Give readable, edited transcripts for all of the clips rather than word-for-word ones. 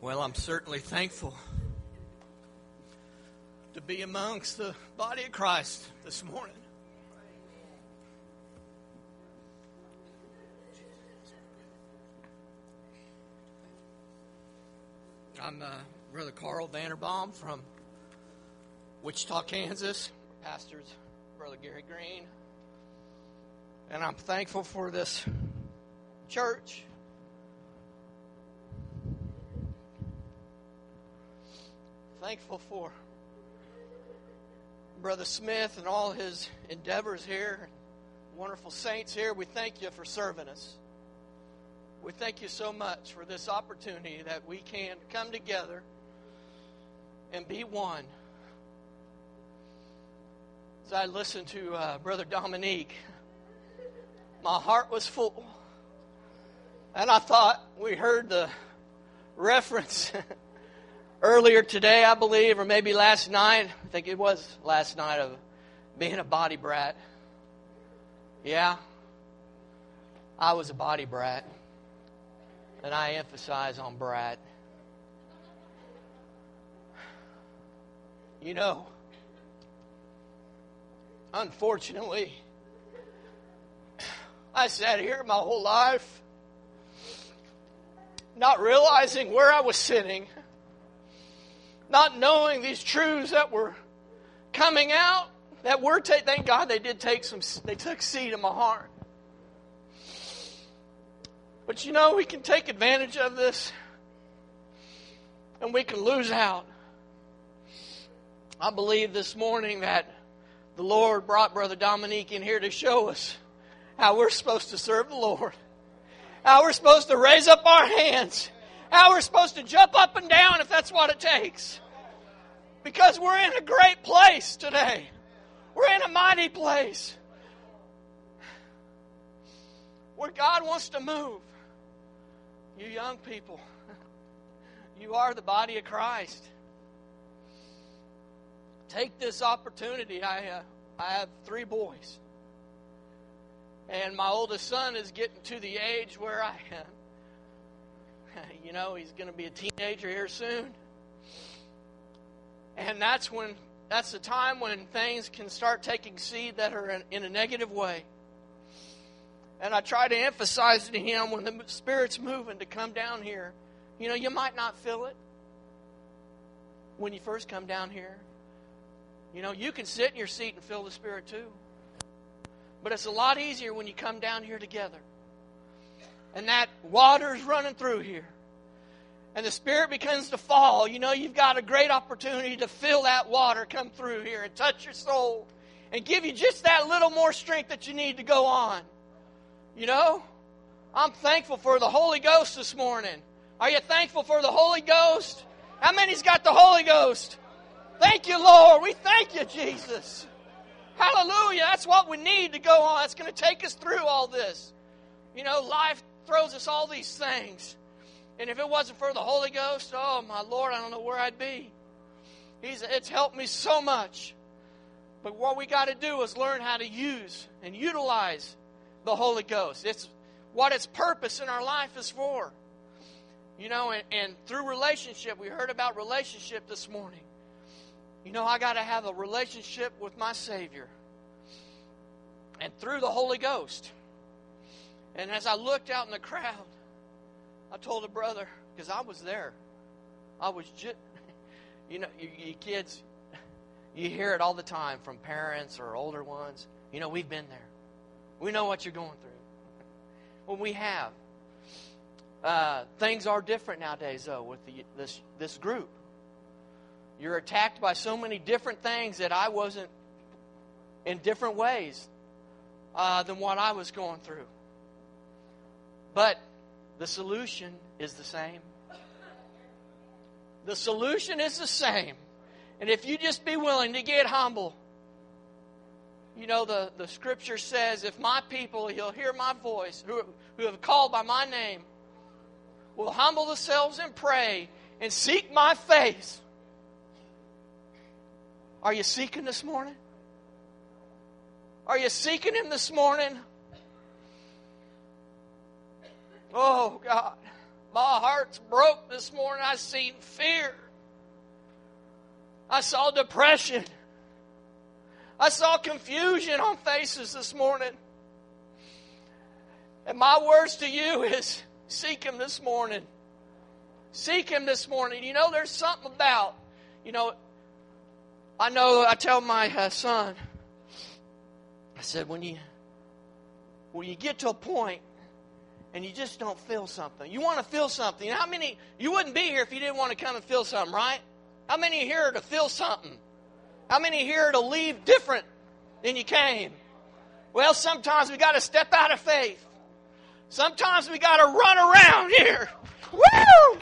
Well, I'm certainly thankful to be amongst the body of Christ this morning. I'm Brother Carl Vanderbaum from Wichita, Kansas. Pastor's Brother Gary Green. And I'm thankful for this church. Thankful for Brother Smith and all his endeavors here. Wonderful saints here. We thank you for serving us. We thank you so much for this opportunity that we can come together and be one. As I listened to Brother Dominique, my heart was full. And I thought we heard the reference earlier today, I believe, or maybe last night. I think it was last night, of being a body brat. Yeah, I was a body brat. And I emphasize on brat. You know, unfortunately, I sat here my whole life not realizing where I was sitting, not knowing these truths that were coming out, that were, thank God they took seed in my heart. But you know, we can take advantage of this and we can lose out. I believe this morning that the Lord brought Brother Dominique in here to show us how we're supposed to serve the Lord, how we're supposed to raise up our hands, how we're supposed to jump up and down if that's what it takes. Because we're in a great place today. We're in a mighty place where God wants to move. You young people, you are the body of Christ. Take this opportunity. I have 3 boys. And my oldest son is getting to the age where I am. You know, he's going to be a teenager here soon. And that's the time when things can start taking seed that are in a negative way. And I try to emphasize to him, when the Spirit's moving, to come down here. You know, you might not feel it when you first come down here. You know, you can sit in your seat and feel the Spirit too. But it's a lot easier when you come down here together. And that water's running through here. And the Spirit begins to fall. You know, you've got a great opportunity to feel that water come through here and touch your soul and give you just that little more strength that you need to go on. You know, I'm thankful for the Holy Ghost this morning. Are you thankful for the Holy Ghost? How many's got the Holy Ghost? Thank you, Lord. We thank you, Jesus. Hallelujah. That's what we need to go on. It's going to take us through all this. You know, life throws us all these things. And if it wasn't for the Holy Ghost, oh, my Lord, I don't know where I'd be. It's helped me so much. But what we got to do is learn how to use and utilize the Holy Ghost. It's what its purpose in our life is for. You know, and through relationship, we heard about relationship this morning. You know, I got to have a relationship with my Savior. And through the Holy Ghost. And as I looked out in the crowd, I told a brother, because I was there. I was just, you know, you kids, you hear it all the time from parents or older ones. You know, we've been there. We know what you're going through. Well, we have. Things are different nowadays, though, with this group. You're attacked by so many different things that I wasn't, in different ways than what I was going through. But the solution is the same. The solution is the same. And if you just be willing to get humble. You know, the Scripture says, if my people, you'll hear my voice, who have called by my name, will humble themselves and pray and seek my face. Are you seeking this morning? Are you seeking Him this morning? Oh, God. My heart's broke this morning. I seen fear. I saw depression. I saw confusion on faces this morning. And my words to you is, seek Him this morning. Seek Him this morning. You know, there's something about, I tell my son, I said, when you get to a point and you just don't feel something, you want to feel something. How many, you wouldn't be here if you didn't want to come and feel something, right? How many are here to feel something? How many are here to leave different than you came? Well, sometimes we got to step out of faith. Sometimes we got to run around here. Woo!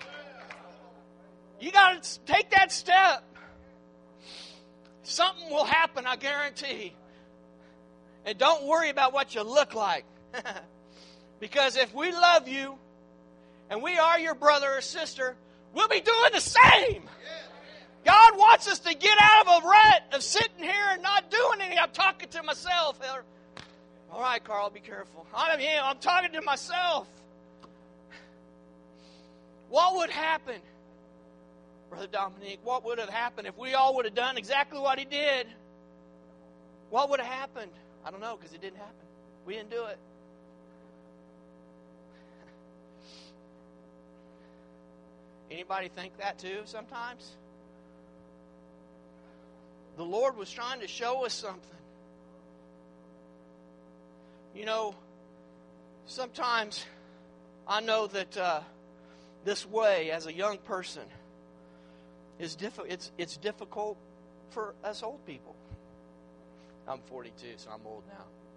You got to take that step. Something will happen, I guarantee. And don't worry about what you look like. Because if we love you and we are your brother or sister, we'll be doing the same. God wants us to get out of a rut of sitting here and not doing anything. I'm talking to myself. All right, Carl, be careful. I'm talking to myself. What would happen, Brother Dominique, what would have happened if we all would have done exactly what he did? What would have happened? I don't know, because it didn't happen. We didn't do it. Anybody think that too sometimes? The Lord was trying to show us something. Sometimes I know that this way, as a young person, is it's difficult for us old people. I'm 42, so I'm old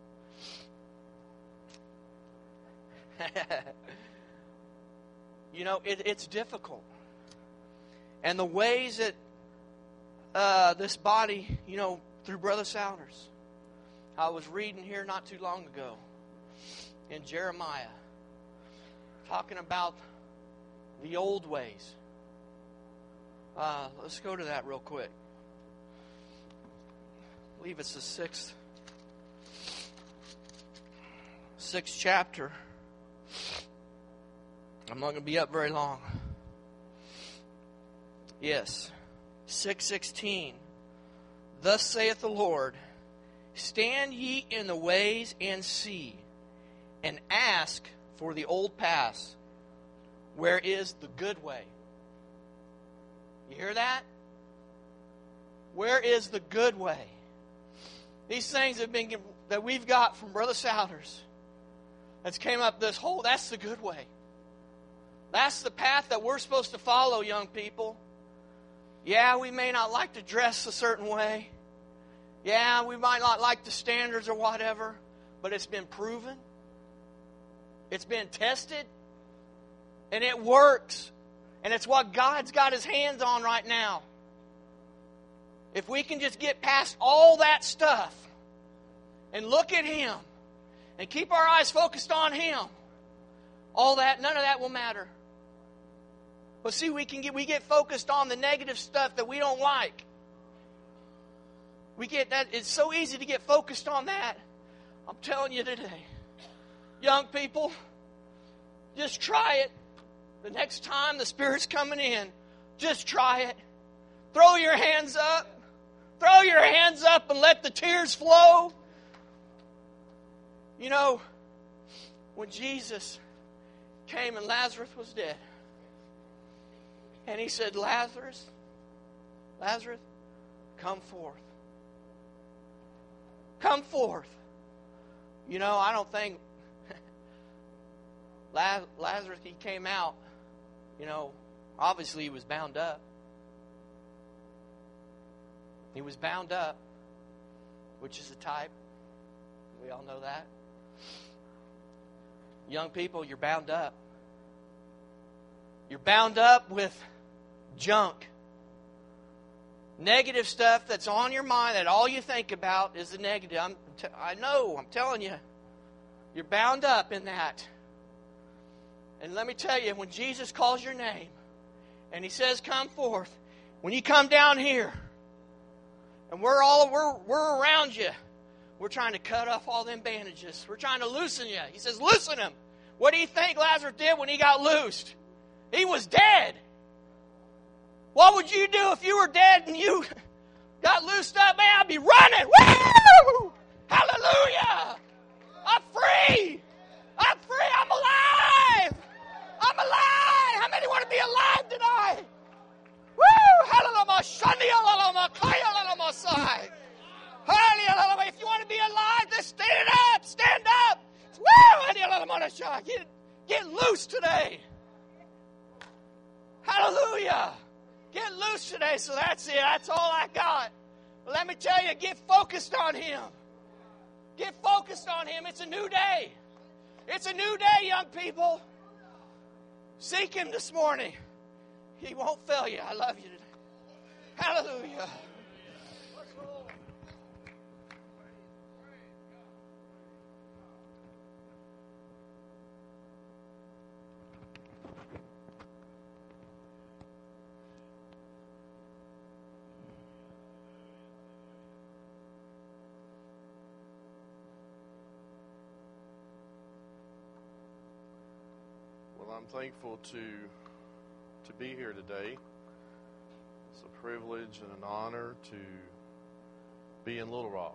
now. It's difficult. And the ways that this body, through Brother Souders, I was reading here not too long ago in Jeremiah, talking about the old ways. Let's go to that real quick. I believe it's the sixth chapter. I'm not going to be up very long. Yes. 6:16. Thus saith the Lord, stand ye in the ways and see, and ask for the old paths, where is the good way. You hear that? Where is the good way? These things that we've got from Brother Souders, that's came up that's the good way. That's the path that we're supposed to follow, young people. Yeah, we may not like to dress a certain way. Yeah, we might not like the standards or whatever, but it's been proven. It's been tested. And it works. And it's what God's got His hands on right now. If we can just get past all that stuff and look at Him and keep our eyes focused on Him, none of that will matter. But see, we get focused on the negative stuff that we don't like. We get that. It's so easy to get focused on that. I'm telling you today, young people, just try it. The next time the Spirit's coming in, just try it. Throw your hands up. Throw your hands up and let the tears flow. When Jesus came and Lazarus was dead, and He said, Lazarus, come forth. Come forth. I don't think Lazarus, he came out, obviously he was bound up. He was bound up, which is a type. We all know that. Young people, you're bound up. You're bound up with junk. Negative stuff that's on your mind, that all you think about is the negative. I'm telling you. You're bound up in that. And let me tell you, when Jesus calls your name and He says, come forth, when you come down here and we're around you, we're trying to cut off all them bandages. We're trying to loosen you. He says, loosen them. What do you think Lazarus did when he got loosed? He was dead. What would you do if you were dead and you got loosed up? Man, I'd be running. Woo! Hallelujah! I'm free! I'm free! I'm alive! I'm alive! How many want to be alive tonight? Woo! Hallelujah! If you want to be alive, then stand up! Stand up! Woo! Get loose today! Hallelujah! Get loose today, so that's it. That's all I got. But let me tell you, get focused on Him. Get focused on Him. It's a new day. It's a new day, young people. Seek Him this morning. He won't fail you. I love you today. Hallelujah. I'm thankful to be here today. It's a privilege and an honor to be in Little Rock.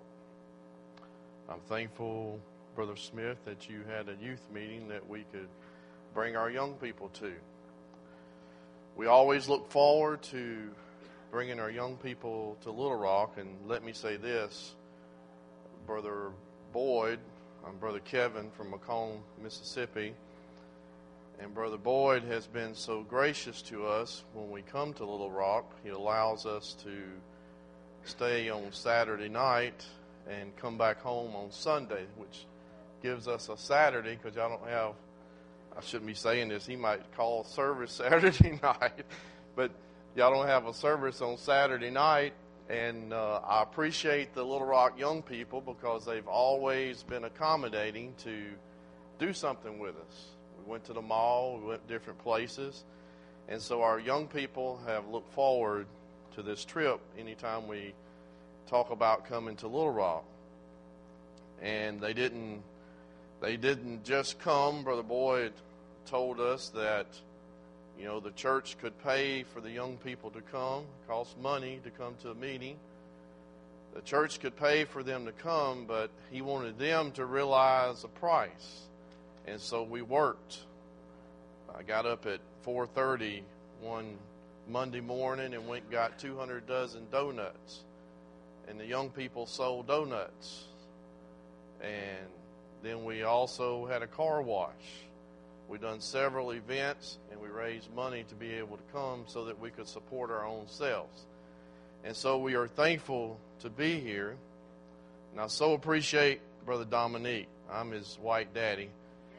I'm thankful, Brother Smith, that you had a youth meeting that we could bring our young people to. We always look forward to bringing our young people to Little Rock, and let me say this, Brother Boyd, I'm Brother Kevin from Macomb, Mississippi, and Brother Boyd has been so gracious to us when we come to Little Rock. He allows us to stay on Saturday night and come back home on Sunday, which gives us a Saturday, because I shouldn't be saying this, he might call service Saturday night, but y'all don't have a service on Saturday night. And I appreciate the Little Rock young people because they've always been accommodating to do something with us. We went to the mall, we went different places, and so our young people have looked forward to this trip anytime we talk about coming to Little Rock. And they didn't just come. Brother Boyd told us that, the church could pay for the young people to come. It costs money to come to a meeting. The church could pay for them to come, but he wanted them to realize the price. And so we worked. I got up at 4:30 one Monday morning and went and got 200 dozen donuts. And the young people sold donuts. And then we also had a car wash. We done several events, and we raised money to be able to come so that we could support our own selves. And so we are thankful to be here. And I so appreciate Brother Dominique. I'm his white daddy.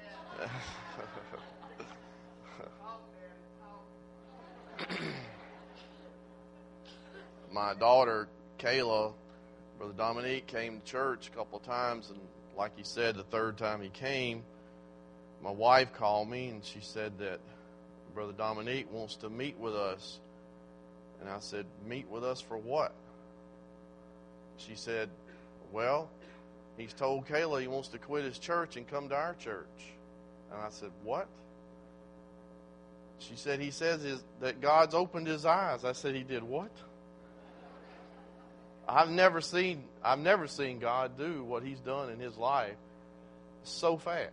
My daughter, Kayla, Brother Dominique came to church a couple of times, and like he said, the third time he came, my wife called me and she said that Brother Dominique wants to meet with us. And I said, meet with us for what? She said, well, he's told Kayla he wants to quit his church and come to our church. And I said, what? She said, he says that God's opened his eyes. I said, he did what? I've never seen God do what he's done in his life so fast.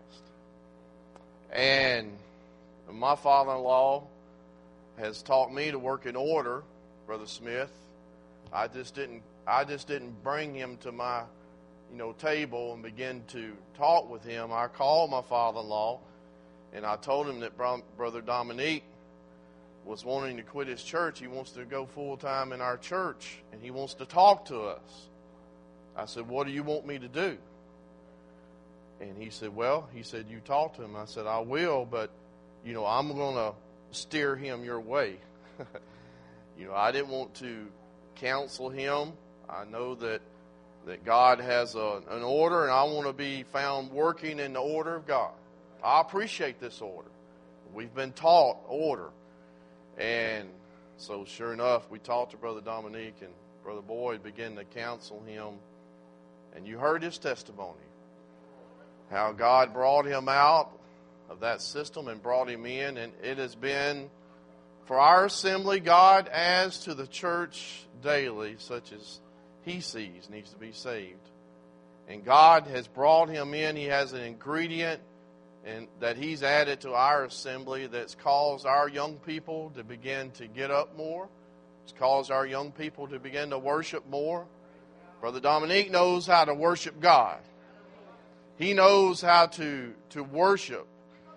And my father-in-law has taught me to work in order, Brother Smith. I just didn't bring him to my, table and begin to talk with him. I called my father-in-law and I told him that Brother Dominique was wanting to quit his church. He wants to go full-time in our church and he wants to talk to us. I said, what do you want me to do? And he said, you talk to him. I said, I will, but, I'm going to steer him your way. I didn't want to counsel him. I know that God has an order, and I want to be found working in the order of God. I appreciate this order. We've been taught order. And so sure enough, we talked to Brother Dominique, and Brother Boyd began to counsel him. And you heard his testimony. How God brought him out of that system and brought him in. And it has been for our assembly, God adds to the church daily, such as he sees needs to be saved. And God has brought him in. He has an ingredient and that he's added to our assembly that's caused our young people to begin to get up more. It's caused our young people to begin to worship more. Brother Dominique knows how to worship God. He knows how to worship.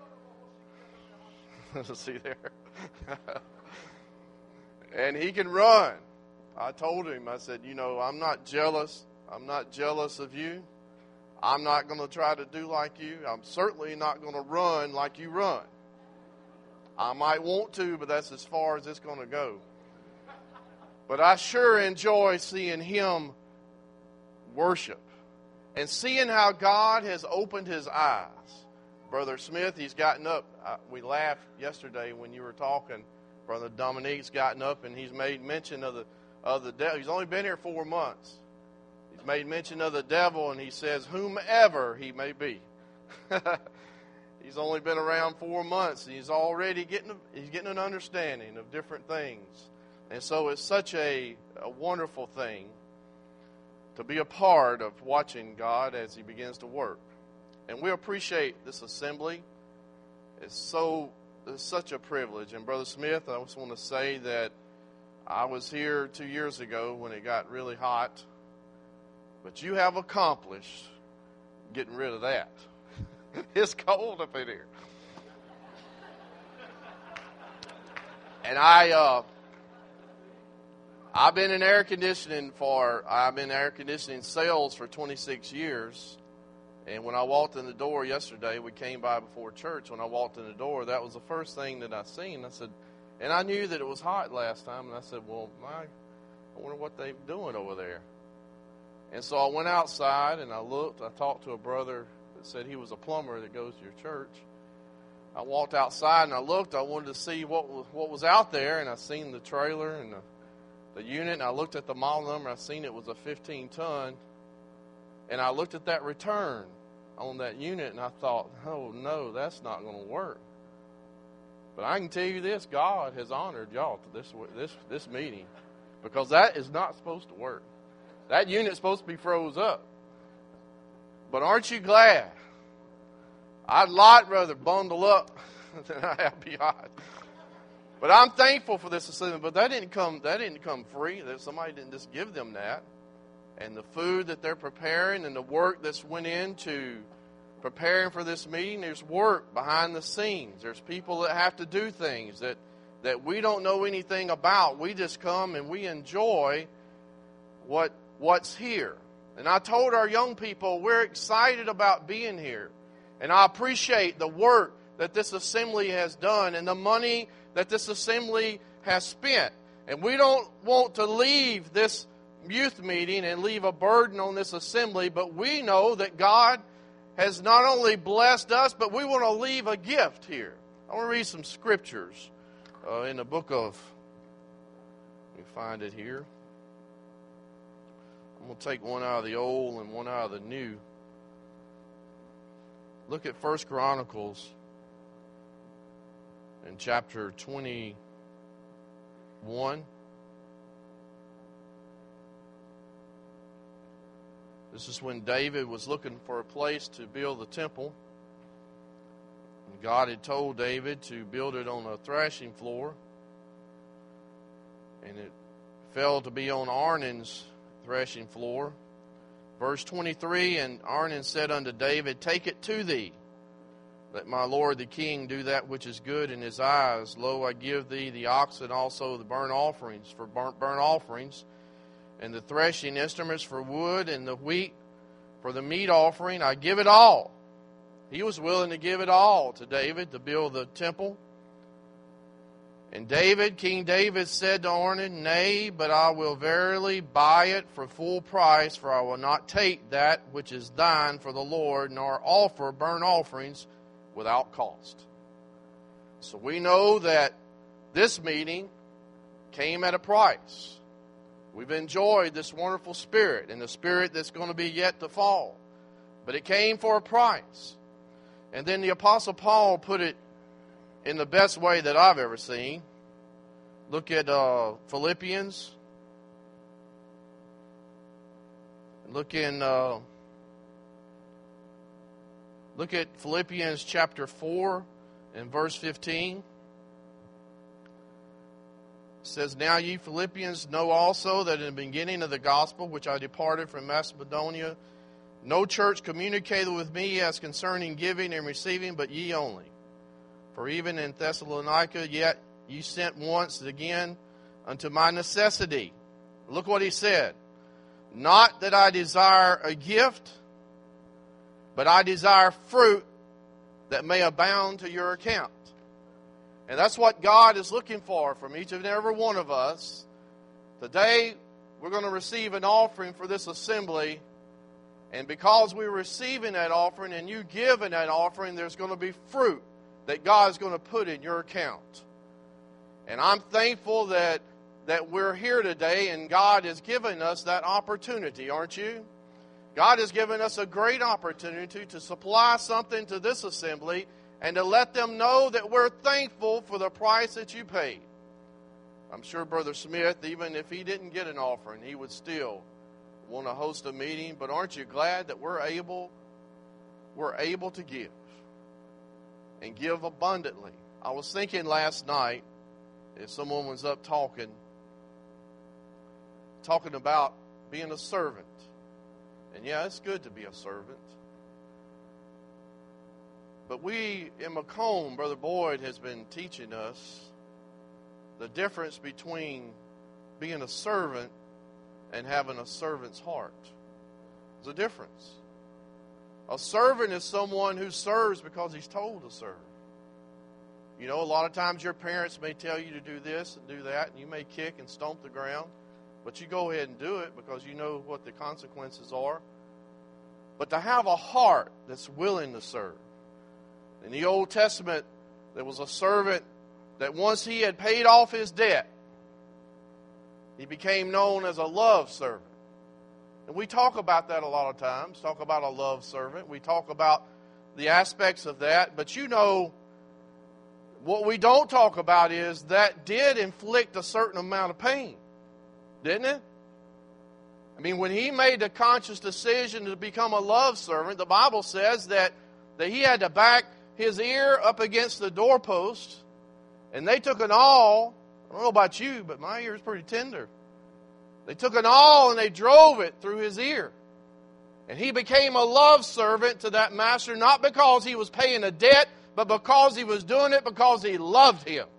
See there? And he can run. I told him, I said, I'm not jealous. I'm not jealous of you. I'm not going to try to do like you. I'm certainly not going to run like you run. I might want to, but that's as far as it's going to go. But I sure enjoy seeing him worship and seeing how God has opened his eyes. Brother Smith, he's gotten up. We laughed yesterday when you were talking. Brother Dominique's gotten up and he's made mention of the devil. He's only been here 4 months. He's made mention of the devil, and he says, whomever he may be. He's only been around 4 months, and he's already getting an understanding of different things. And so it's such a wonderful thing to be a part of watching God as he begins to work. And we appreciate this assembly. It's such a privilege. And Brother Smith, I just want to say that I was here 2 years ago when it got really hot. But you have accomplished getting rid of that. It's cold up in here. And I've been in air conditioning sales for 26 years. And when I walked in the door yesterday, we came by before church. When I walked in the door, that was the first thing that I seen. I said, and I knew that it was hot last time. And I said, well, I wonder what they're doing over there. And so I went outside and I looked. I talked to a brother that said he was a plumber that goes to your church. I walked outside and I looked. I wanted to see what was out there. And I seen the trailer and the unit. And I looked at the model number. I seen it was a 15-ton. And I looked at that return on that unit. And I thought, oh, no, that's not going to work. But I can tell you this. God has honored y'all to this meeting. Because that is not supposed to work. That unit's supposed to be froze up. But aren't you glad? I'd a lot rather bundle up than I have be hot. But I'm thankful for this assembly. But that didn't come free. Somebody didn't just give them that. And the food that they're preparing and the work that's went into preparing for this meeting, there's work behind the scenes. There's people that have to do things that we don't know anything about. We just come and we enjoy what's here. And I told our young people we're excited about being here. And I appreciate the work that this assembly has done and the money that this assembly has spent. And we don't want to leave this youth meeting and leave a burden on this assembly, but we know that God has not only blessed us, but we want to leave a gift here. I want to read some scriptures in the book of, let me find it here. I'm going to take one out of the old and one out of the new. Look at 1 Chronicles in chapter 21. This is when David was looking for a place to build the temple. And God had told David to build it on a threshing floor. And it fell to be on Arnon's threshing floor. Verse 23, and Arnon said unto David, take it to thee. Let my lord the king do that which is good in his eyes. Lo, I give thee the oxen also the burnt offerings for burnt offerings, and the threshing instruments for wood, and the wheat for the meat offering. I give it all. He was willing to give it all to David to build the temple. And King David said to Arnon, nay, but I will verily buy it for full price, for I will not take that which is thine for the Lord, nor offer burnt offerings without cost. So we know that this meeting came at a price. We've enjoyed this wonderful spirit and the spirit that's going to be yet to fall. But it came for a price. And then the Apostle Paul put it in the best way that I've ever seen. Look at Philippians. Look at Philippians chapter 4 and verse 15. It says, "Now ye Philippians know also that in the beginning of the gospel, which I departed from Macedonia, no church communicated with me as concerning giving and receiving, but ye only. For even in Thessalonica, yet ye sent once again unto my necessity." Look what he said. "Not that I desire a gift, but I desire fruit that may abound to your account." And that's what God is looking for from each and every one of us. Today, we're going to receive an offering for this assembly. And because we're receiving that offering and you giving that offering, there's going to be fruit that God is going to put in your account. And I'm thankful that we're here today and God has given us that opportunity, aren't you? God has given us a great opportunity to supply something to this assembly and to let them know that we're thankful for the price that you paid. I'm sure Brother Smith, even if he didn't get an offering, he would still want to host a meeting. But aren't you glad that we're able to give and give abundantly? I was thinking last night, if someone was up talking about being a servant. And yeah, it's good to be a servant. But we in Macomb, Brother Boyd has been teaching us the difference between being a servant and having a servant's heart. There's a difference. A servant is someone who serves because he's told to serve. You know, a lot of times your parents may tell you to do this and do that, and you may kick and stomp the ground. But you go ahead and do it because you know what the consequences are. But to have a heart that's willing to serve. In the Old Testament, there was a servant that once he had paid off his debt, he became known as a love servant. And we talk about that a lot of times, talk about a love servant. We talk about the aspects of that. But you know, what we don't talk about is that did inflict a certain amount of pain. Didn't it? I mean, when he made the conscious decision to become a love servant, the Bible says that he had to back his ear up against the doorpost, and they took an awl. I don't know about you, but my ear is pretty tender. They took an awl and they drove it through his ear. And he became a love servant to that master, not because he was paying a debt, but because he was doing it because he loved him.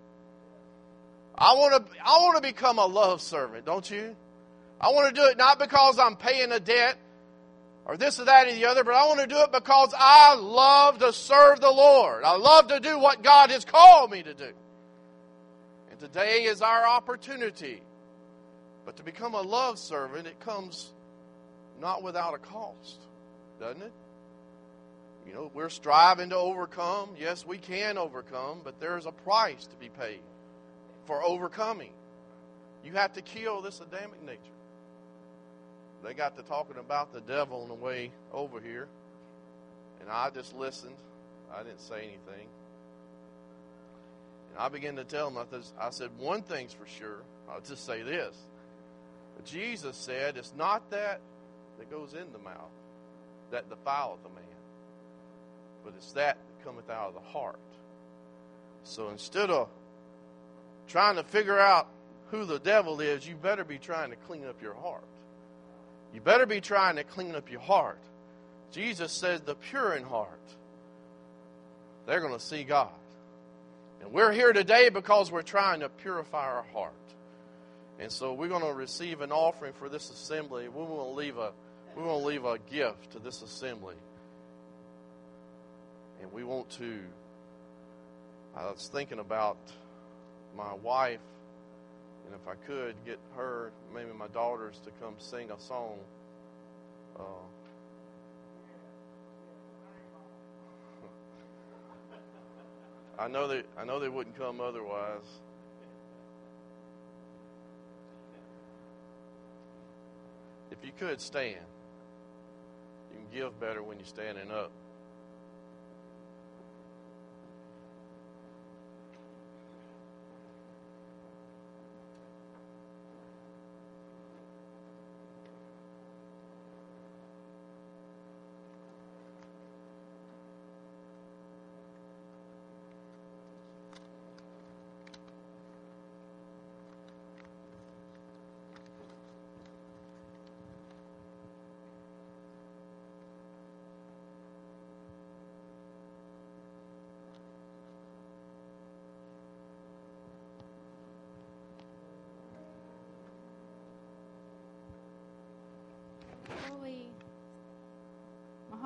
I want to become a love servant, don't you? I want to do it not because I'm paying a debt or this or that or the other, but I want to do it because I love to serve the Lord. I love to do what God has called me to do. And today is our opportunity. But to become a love servant, it comes not without a cost, doesn't it? You know, we're striving to overcome. Yes, we can overcome, but there is a price to be paid for overcoming. You have to kill this Adamic nature. They got to talking about the devil on the way over here, and I just listened. I didn't say anything. And I began to tell them, I said, one thing's for sure. I'll just say this. Jesus said, it's not that goes in the mouth that defileth a man, but it's that cometh out of the heart. So instead of trying to figure out who the devil is, you better be trying to clean up your heart. You better be trying to clean up your heart. Jesus says the pure in heart, they're going to see God. And we're here today because we're trying to purify our heart. And so we're going to receive an offering for this assembly. We're going to leave a gift to this assembly. And we want to, I was thinking about my wife, and if I could get her, maybe my daughters, to come sing a song. I know they wouldn't come otherwise. If you could stand, you can give better when you're standing up.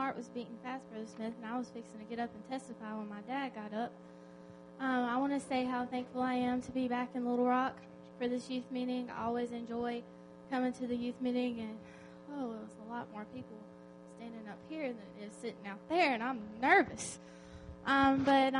heart was beating fast, Brother Smith, and I was fixing to get up and testify when my dad got up. I want to say how thankful I am to be back in Little Rock for this youth meeting. I always enjoy coming to the youth meeting, and it was a lot more people standing up here than it is sitting out there, and I'm nervous. But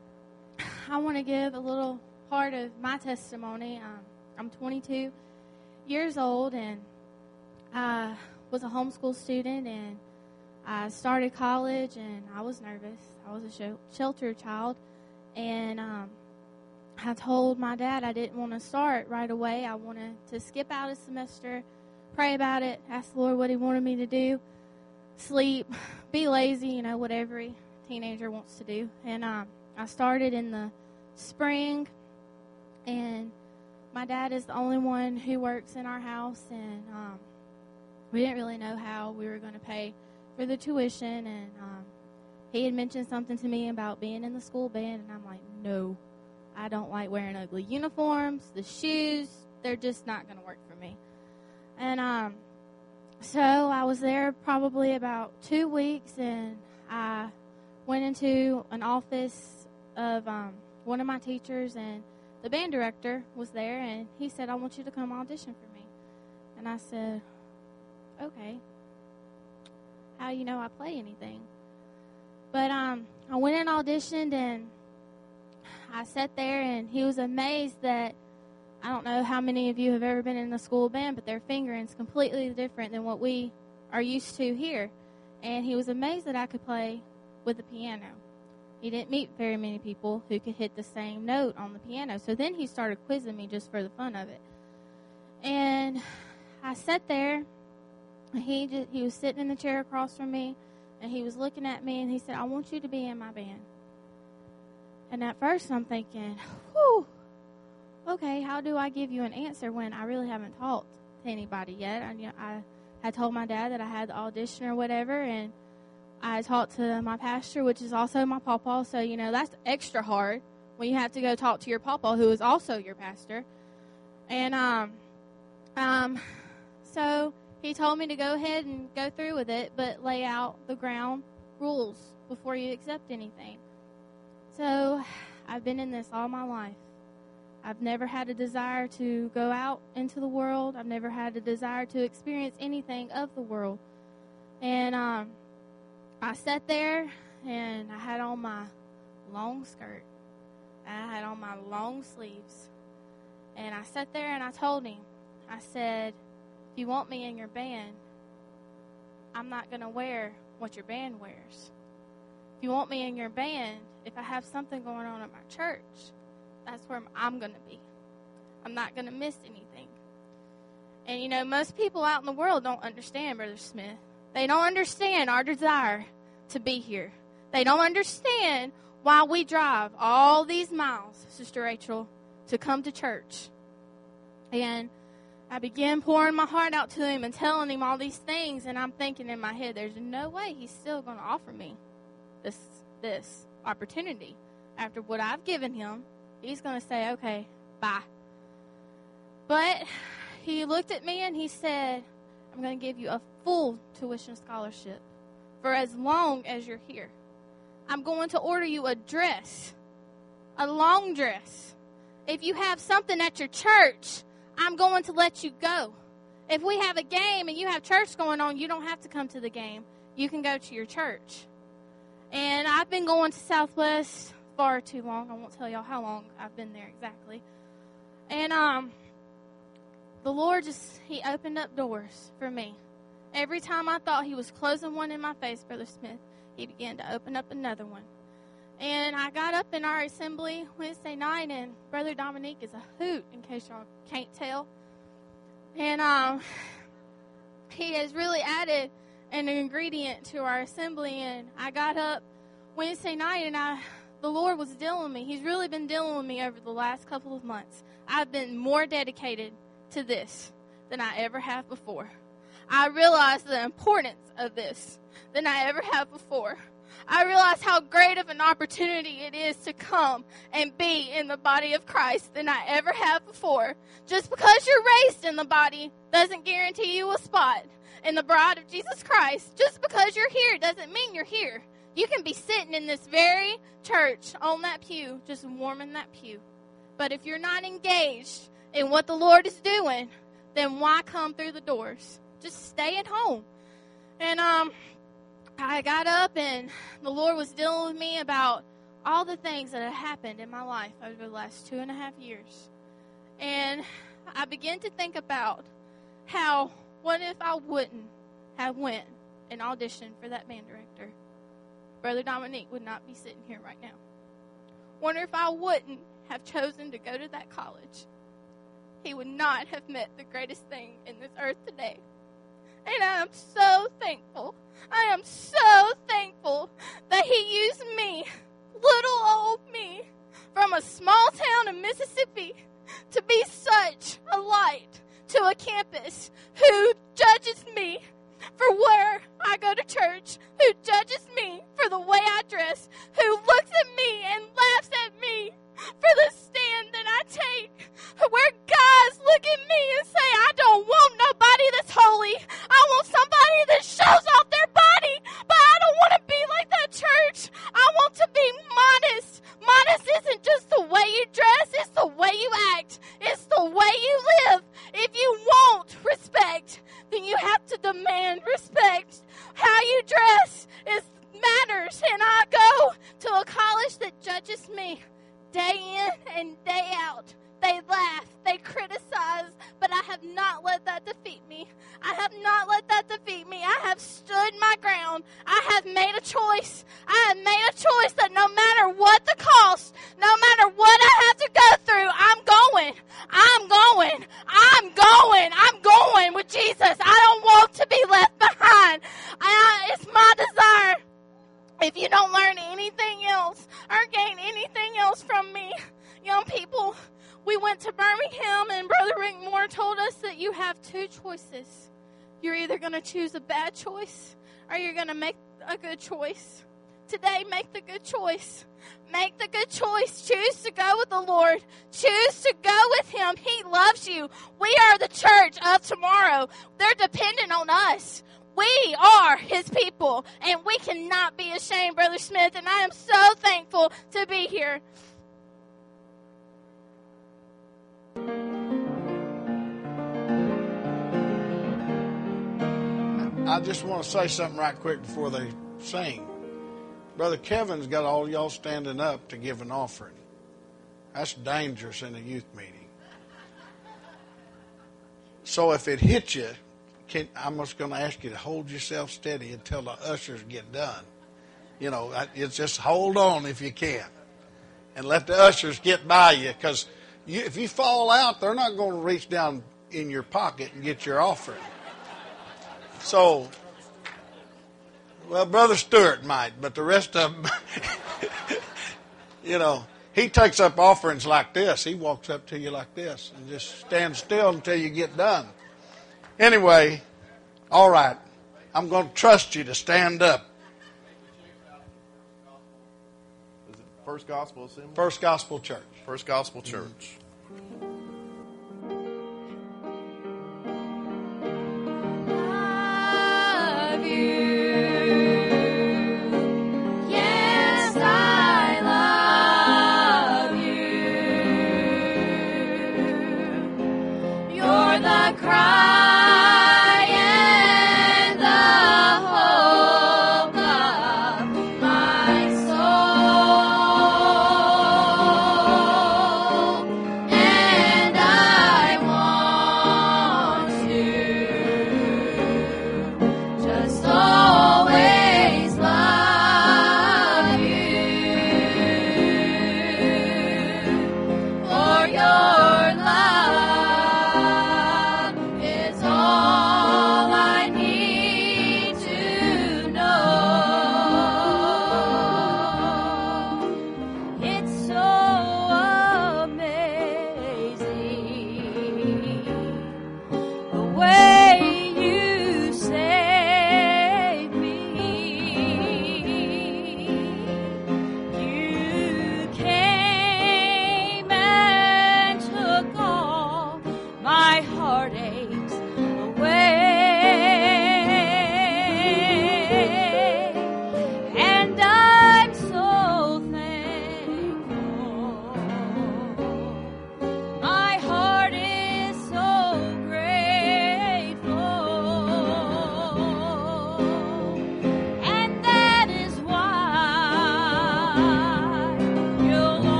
I want to give a little part of my testimony. I'm 22 years old, and I was a homeschool student, and I started college, and I was nervous. I was a sheltered child, and I told my dad I didn't want to start right away. I wanted to skip out a semester, pray about it, ask the Lord what he wanted me to do, sleep, be lazy, what every teenager wants to do. And I started in the spring, and my dad is the only one who works in our house, and we didn't really know how we were going to pay for the tuition, and he had mentioned something to me about being in the school band, and I'm like, no, I don't like wearing ugly uniforms, the shoes, they're just not going to work for me. And so I was there probably about 2 weeks, and I went into an office of one of my teachers, and the band director was there, and he said, I want you to come audition for me. And I said, okay. How do you know I play anything? But I went and auditioned, and I sat there, and he was amazed that, I don't know how many of you have ever been in a school band, but their fingering's completely different than what we are used to here. And he was amazed that I could play with the piano. He didn't meet very many people who could hit the same note on the piano. So then he started quizzing me just for the fun of it. And I sat there, and he was sitting in the chair across from me, and he was looking at me, and he said, I want you to be in my band. And at first I'm thinking, whew, okay, how do I give you an answer when I really haven't talked to anybody yet? I had told my dad that I had the audition or whatever, and I talked to my pastor, which is also my pawpaw, so, that's extra hard when you have to go talk to your pawpaw, who is also your pastor. And so he told me to go ahead and go through with it, but lay out the ground rules before you accept anything. So I've been in this all my life. I've never had a desire to go out into the world. I've never had a desire to experience anything of the world. And I sat there, and I had on my long skirt. I had on my long sleeves. And I sat there, and I told him, I said, if you want me in your band, I'm not going to wear what your band wears. If you want me in your band, if I have something going on at my church, that's where I'm going to be. I'm not going to miss anything. And, most people out in the world don't understand, Brother Smith. They don't understand our desire to be here. They don't understand why we drive all these miles, Sister Rachel, to come to church. And I began pouring my heart out to him and telling him all these things, and I'm thinking in my head, there's no way he's still going to offer me this opportunity. After what I've given him, he's going to say, okay, bye. But he looked at me and he said, I'm going to give you a full tuition scholarship for as long as you're here. I'm going to order you a dress, a long dress. If you have something at your church, I'm going to let you go. If we have a game and you have church going on, you don't have to come to the game. You can go to your church. And I've been going to Southwest far too long. I won't tell y'all how long I've been there exactly. And the Lord He opened up doors for me. Every time I thought He was closing one in my face, Brother Smith, He began to open up another one. And I got up in our assembly Wednesday night, and Brother Dominique is a hoot, in case y'all can't tell. And he has really added an ingredient to our assembly. And I got up Wednesday night, and the Lord was dealing with me. He's really been dealing with me over the last couple of months. I've been more dedicated to this than I ever have before. I realize the importance of this than I ever have before. I realize how great of an opportunity it is to come and be in the body of Christ than I ever have before. Just because you're raised in the body doesn't guarantee you a spot in the bride of Jesus Christ. Just because you're here doesn't mean you're here. You can be sitting in this very church on that pew, just warming that pew. But if you're not engaged in what the Lord is doing, then why come through the doors? Just stay at home. And I got up, and the Lord was dealing with me about all the things that had happened in my life over the last 2.5 years. And I began to think about how, what if I wouldn't have went and auditioned for that band director? Brother Dominique would not be sitting here right now. Wonder if I wouldn't have chosen to go to that college, he would not have met the greatest thing in this earth today. And I am so thankful. I am so thankful that he used me, little old me, from a small town in Mississippi, to be such a light to a campus who judges me for where I go to church, who judges me for the way I dress, who looks at me and laughs at me for the stand that I take, where guys look at me and say, I don't want nobody that's holy. I want somebody that shows off their body, but I don't want to be like that church. I want to be modest. Modest isn't just the way you dress, it's the way you act. It's the way you live. If you want respect, then you have to demand respect. How you dress matters, and I go to a college that judges me day in and day out. They laugh, they criticize, but I have not let that defeat me. I have not let that defeat me. I have stood my ground. I have made a choice. I have made a choice that no matter what the cost, no matter what I have to go through, I'm going. I'm going. I'm going. I'm going with Jesus. I don't want to be left behind. It's my desire. If you don't learn anything else or gain anything else from me, young people, we went to Birmingham, and Brother Rick Moore told us that you have two choices. You're either going to choose a bad choice or you're going to make a good choice. Today, make the good choice. Make the good choice. Choose to go with the Lord. Choose to go with Him. He loves you. We are the church of tomorrow. They're dependent on us. We are His people, and we cannot be ashamed, Brother Smith, and I am so thankful to be here. I just want to say something right quick before they sing. Brother Kevin's got all y'all standing up to give an offering. That's dangerous in a youth meeting. So if it hits you, I'm just going to ask you to hold yourself steady until the ushers get done. You know, it's just hold on if you can. And let the ushers get by you, because if you fall out, they're not going to reach down in your pocket and get your offering. So, well, Brother Stewart might, but the rest of them, you know, he takes up offerings like this. He walks up to you like this and just stands still until you get done. Anyway, all right, I'm going to trust you to stand up. Is it First Gospel Assembly? First Gospel Church. First Gospel Church. Love you. Yes, I love you. You're the cry and the hope of my soul.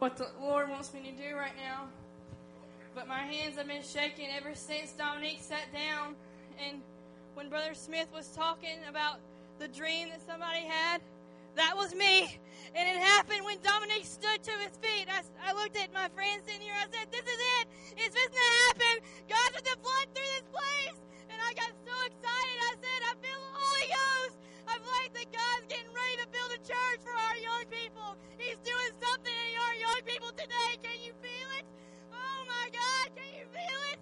what the Lord wants me to do right now. But my hands have been shaking ever since Dominique sat down. And when Brother Smith was talking about the dream that somebody had, that was me. And it happened when Dominique stood to his feet. I looked at my friends in here. I said, this is it. It's just going to happen. God's going to flood through this place. And I got so excited. I said, I feel the Holy Ghost. I feel like that God's getting ready to build a church for our young people. He's doing something in our young people today. Can you feel it? Oh, my God. Can you feel it?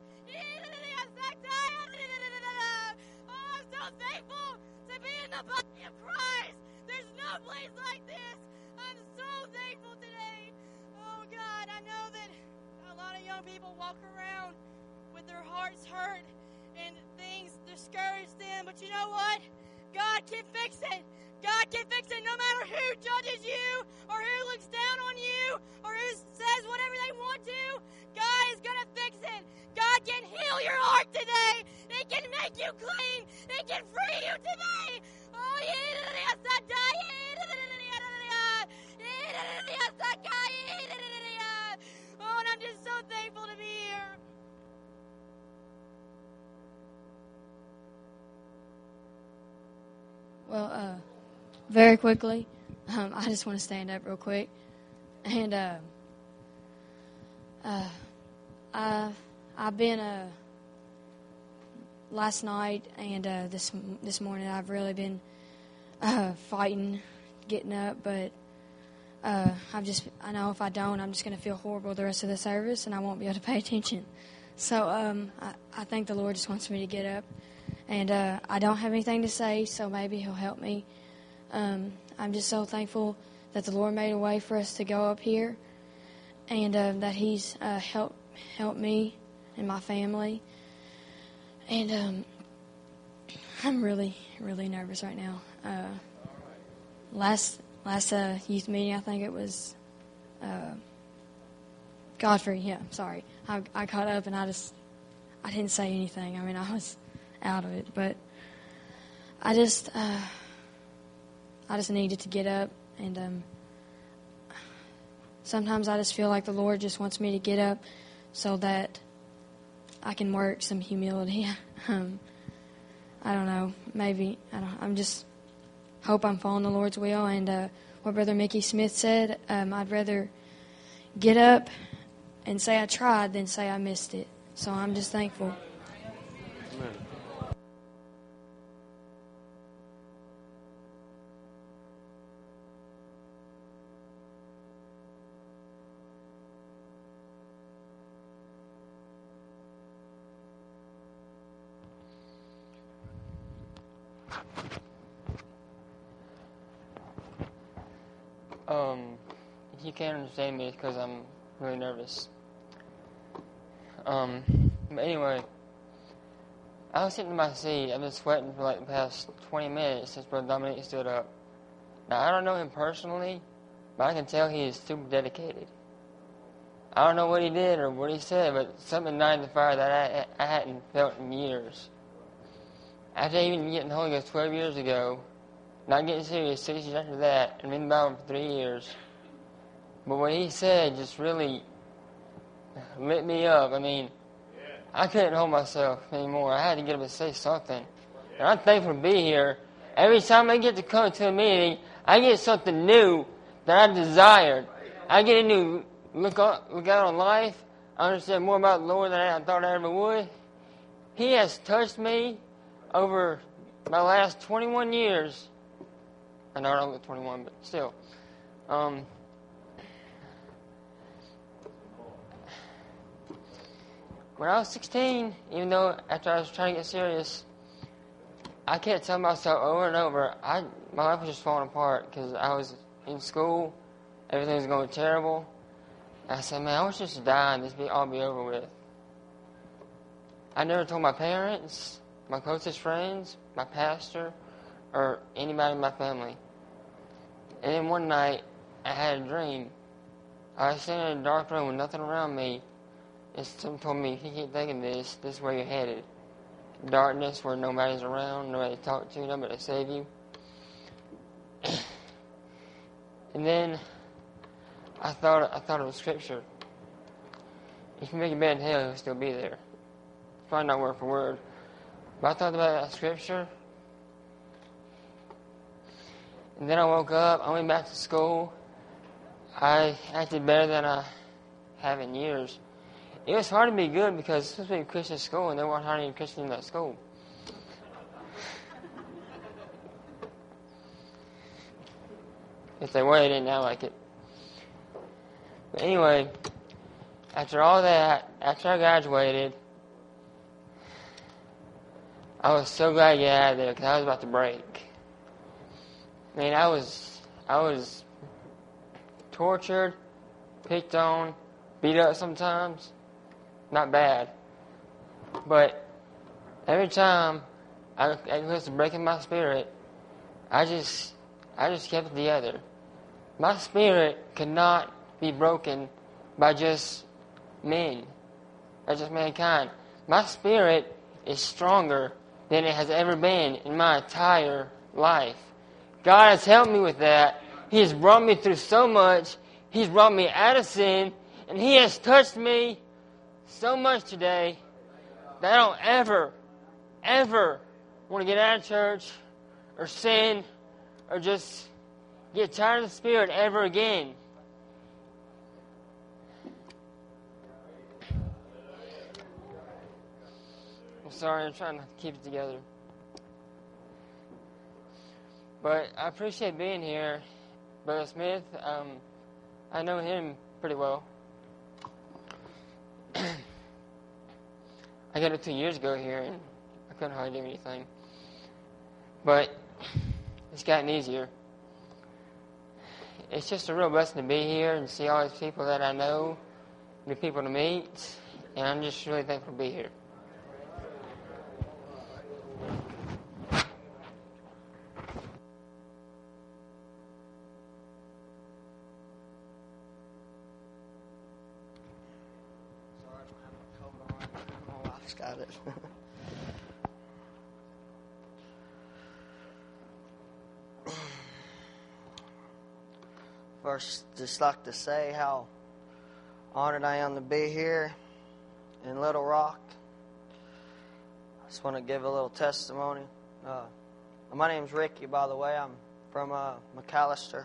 Oh, I'm so thankful to be in the body of Christ. There's no place like this. I'm so thankful today. Oh, God, I know that a lot of young people walk around with their hearts hurt and things discourage them. But you know what? God can fix it. God can fix it no matter who judges you or who looks down on you or who says whatever they want to. God is going to fix it. God can heal your heart today. He can make you clean. He can free you today. Oh, and I'm just so thankful to be here. Well, very quickly, I just want to stand up real quick. And I've been last night and this morning I've really been fighting getting up, but I know if I don't, I'm just going to feel horrible the rest of the service and I won't be able to pay attention. So I think the Lord just wants me to get up. And I don't have anything to say, so maybe He'll help me. I'm just so thankful that the Lord made a way for us to go up here, and that He's helped me and my family. And I'm really, really nervous right now. Last youth meeting, I think it was Godfrey. Yeah, sorry. I got up and I didn't say anything. I mean, I was out of it, but I just needed to get up, and sometimes I just feel like the Lord just wants me to get up so that I can work some humility. I don't know, maybe I'm just hope I'm following the Lord's will, and what Brother Mickey Smith said, I'd rather get up and say I tried than say I missed it. So I'm just thankful. Amen. If you can't understand me, it's because I'm really nervous. But anyway, I was sitting in my seat. I've been sweating for like the past 20 minutes since Brother Dominique stood up. Now, I don't know him personally, but I can tell he is super dedicated. I don't know what he did or what he said, but something ignited the fire that I hadn't felt in years. After even getting the Holy Ghost 12 years ago, not getting serious 6 years after that, and been in the Bible for 3 years. But what he said just really lit me up. I mean, I couldn't hold myself anymore. I had to get up and say something. And I'm thankful to be here. Every time I get to come to a meeting, I get something new that I desired. I get a new look out on life. I understand more about the Lord than I thought I ever would. He has touched me over my last 21 years. I know I don't look 21, but still. When I was 16, even though after I was trying to get serious, I kept telling myself over and over, my life was just falling apart because I was in school, everything was going terrible. And I said, man, I wish just to die and this all be over with. I never told my parents, my closest friends, my pastor, or anybody in my family. And then one night, I had a dream. I was sitting in a dark room with nothing around me. And someone told me, if you keep thinking this is where you're headed. Darkness where nobody's around, nobody to talk to, nobody to save you. And then I thought of a scripture. If you make your bed in hell, he'll still be there. Probably not word for word. But I thought about that scripture. And then I woke up. I went back to school. I acted better than I have in years. It was hard to be good because it's supposed to be a Christian school, and there weren't hardly any Christians in that school. If they were, they didn't act like it. But anyway, after all that, after I graduated, I was so glad to get out of there because I was about to break. I mean, I was tortured, picked on, beat up sometimes. Not bad. But every time it was breaking my spirit, I just kept it together. My spirit could not be broken by just men, by just mankind. My spirit is stronger than it has ever been in my entire life. God has helped me with that. He has brought me through so much. He's brought me out of sin, and He has touched me so much today that I don't ever want to get out of church or sin or just get tired of the Spirit ever again. I'm sorry, I'm trying to keep it together. But I appreciate being here. Brother Smith, I know him pretty well. I got it 2 years ago here, and I couldn't hardly do anything. But it's gotten easier. It's just a real blessing to be here and see all these people that I know, new people to meet, and I'm just really thankful to be here. Got it. First, just like to say how honored I am to be here in Little Rock. I just want to give a little testimony. My name's Ricky, by the way. I'm from McAllister.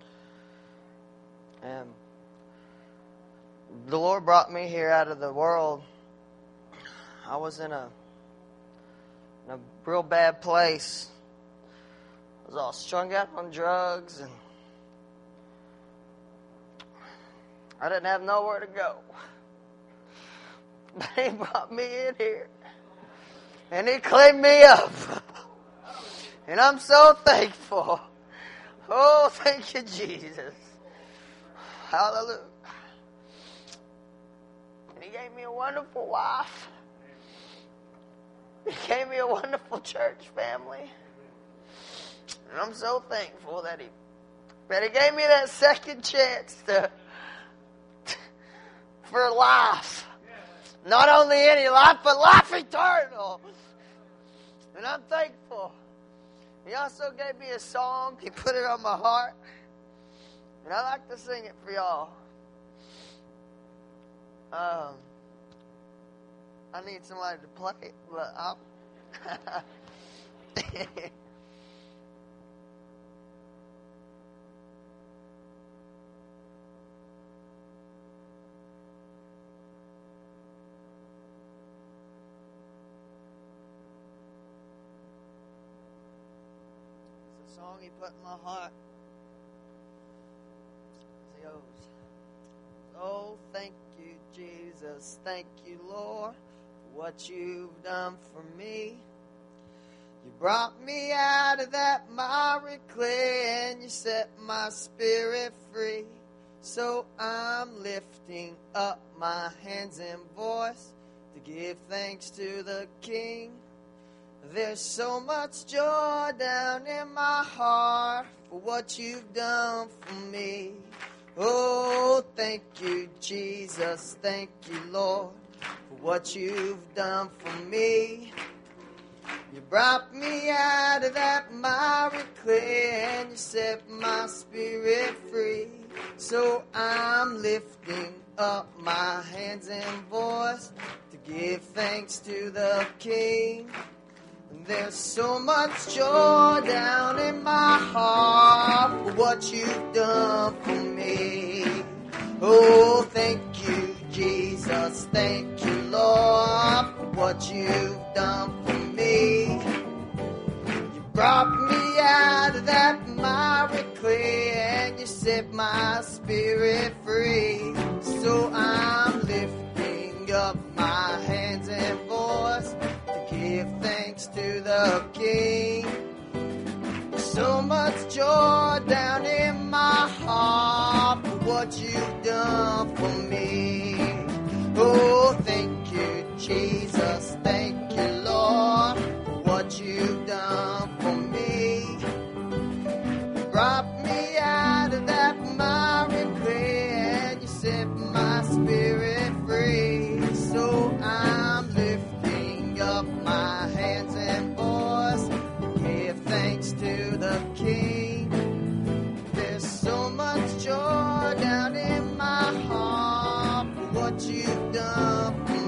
And the Lord brought me here out of the world. I was in a real bad place. I was all strung out on drugs, and I didn't have nowhere to go. But He brought me in here, and He cleaned me up. And I'm so thankful. Oh, thank you, Jesus. Hallelujah. And He gave me a wonderful wife. He gave me a wonderful church family. And I'm so thankful that He gave me that second chance for life. Not only any life, but life eternal. And I'm thankful. He also gave me a song. He put it on my heart. And I like to sing it for y'all. I need somebody to play it, but I'll... It's a song He put in my heart. It goes, oh, thank you, Jesus. Thank you, Lord, for what you've done for me. You brought me out of that miry clay and you set my spirit free. So I'm lifting up my hands and voice to give thanks to the King. There's so much joy down in my heart for what you've done for me. Oh, thank you, Jesus. Thank you, Lord, for what you've done for me. You brought me out of that miry clay and you set my spirit free. So I'm lifting up my hands and voice to give thanks to the King. There's so much joy down in my heart for what you've done for me. Oh, thank you, Jesus. Thank you, Lord, for what you've done for me. You brought me out of that miry clay and you set my spirit free. So I'm lifting up my hands and voice to give thanks to the King. So much joy down in my heart for what you've done for me. Oh, thank you, Jesus. Thank you, Lord, for what you've done for me. You brought me out of that miry clay and you set my spirit free. So I'm lifting up my hands and voice to give thanks to the King. There's so much joy down in my heart for what you've done for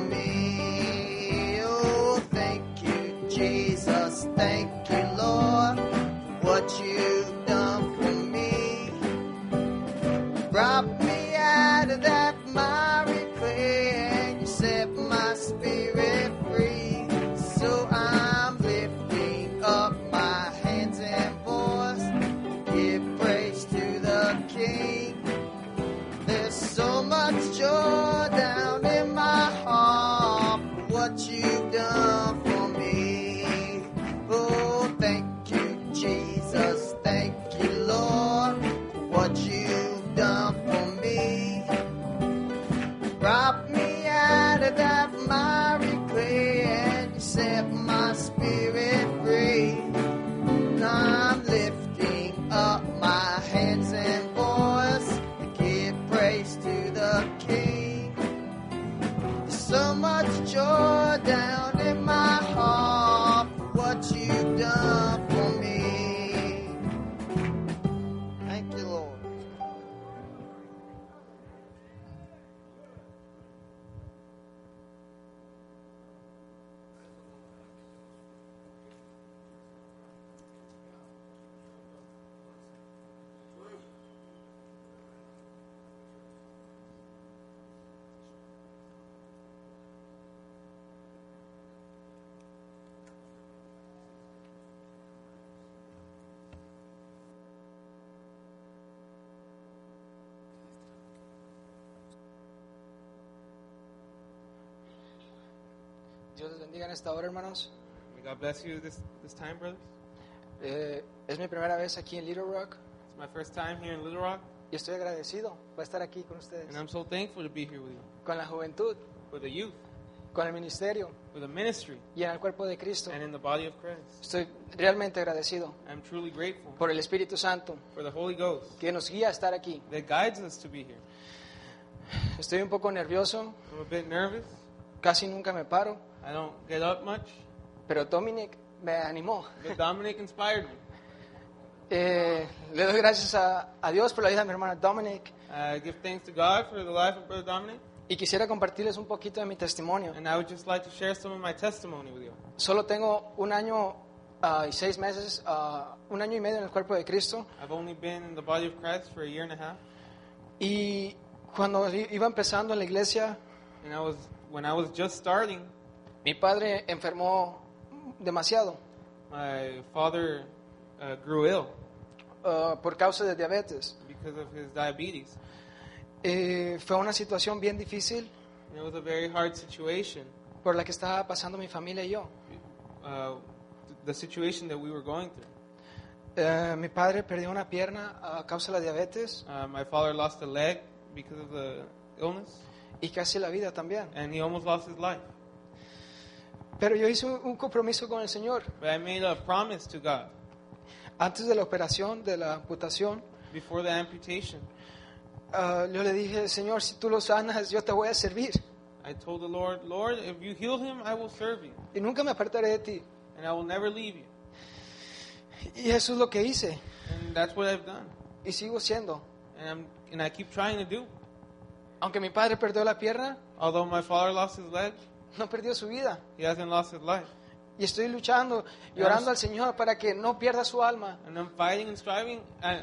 me. Oh, thank you, Jesus. Thank you, Lord, for what you've done for me. Brought me out of that miry clay and you set my spirit free. So I'm lifting up my hands and voice to give praise to the King. There's so much joy down in my heart for what you've done for me. Oh, thank you, Jesus. Thank you, Lord, for what you've done for me. Brought me out of that miry clay and you set my spirit free. Now I'm lifting up my hands and voice to give praise to the King. There's so much joy down in my heart for what you've done for me. Thank you, Lord. Dios les bendiga en esta hora, hermanos. May God bless you this time, brothers. Es mi primera vez aquí en Little Rock It's my first time here in Little Rock, y estoy agradecido por estar aquí con ustedes, and I'm so thankful to be here with you, con la juventud, for the youth, con el ministerio for the ministry, y en el cuerpo de Cristo. and in the body of Christ. Estoy realmente agradecido I'm truly grateful por el Espíritu Santo for the Holy Ghost que nos guía a estar aquí. that guides us to be here. Estoy un poco nervioso, I'm a bit nervous. casi nunca me paro, I don't get up much, pero Dominic me animó. but Dominic inspired me. Le doy gracias a Dios por la vida de mi hermano Dominic I give thanks to God for the life of Brother Dominic, y quisiera compartirles un poquito de mi testimonio. and I would just like to share some of my testimony with you. Solo tengo un año y 6 meses, un año y medio en el cuerpo de Cristo, I've only been in the body of Christ for a year and a half, y cuando iba empezando en la iglesia, and when I was just starting, mi padre enfermó demasiado my father grew ill por causa de diabetes. because of his diabetes. Fue una situación bien difícil And it was a very hard situation, por la que estaba pasando mi familia y yo. the situation that we were going through. Mi padre perdió una pierna a causa de la diabetes My father lost a leg because of the illness, y casi la vida también. and he almost lost his life. Pero yo hice un compromiso con el Señor. But I made a promise to God Antes de la operación, de la amputación, before the amputation. yo le dije, Señor, si tú lo sanas, yo te voy a servir. I told the Lord, Lord, if you heal him, I will serve you, Y nunca me apartaré de ti. and I will never leave you. Y eso es lo que hice. And that's what I've done. Y sigo siendo. and I keep trying to do. Aunque mi padre perdió la pierna, Although my father lost his leg, no perdió su vida. he hasn't lost his life. Y estoy luchando y orando al Señor para que no pierda su alma. And I'm fighting and striving.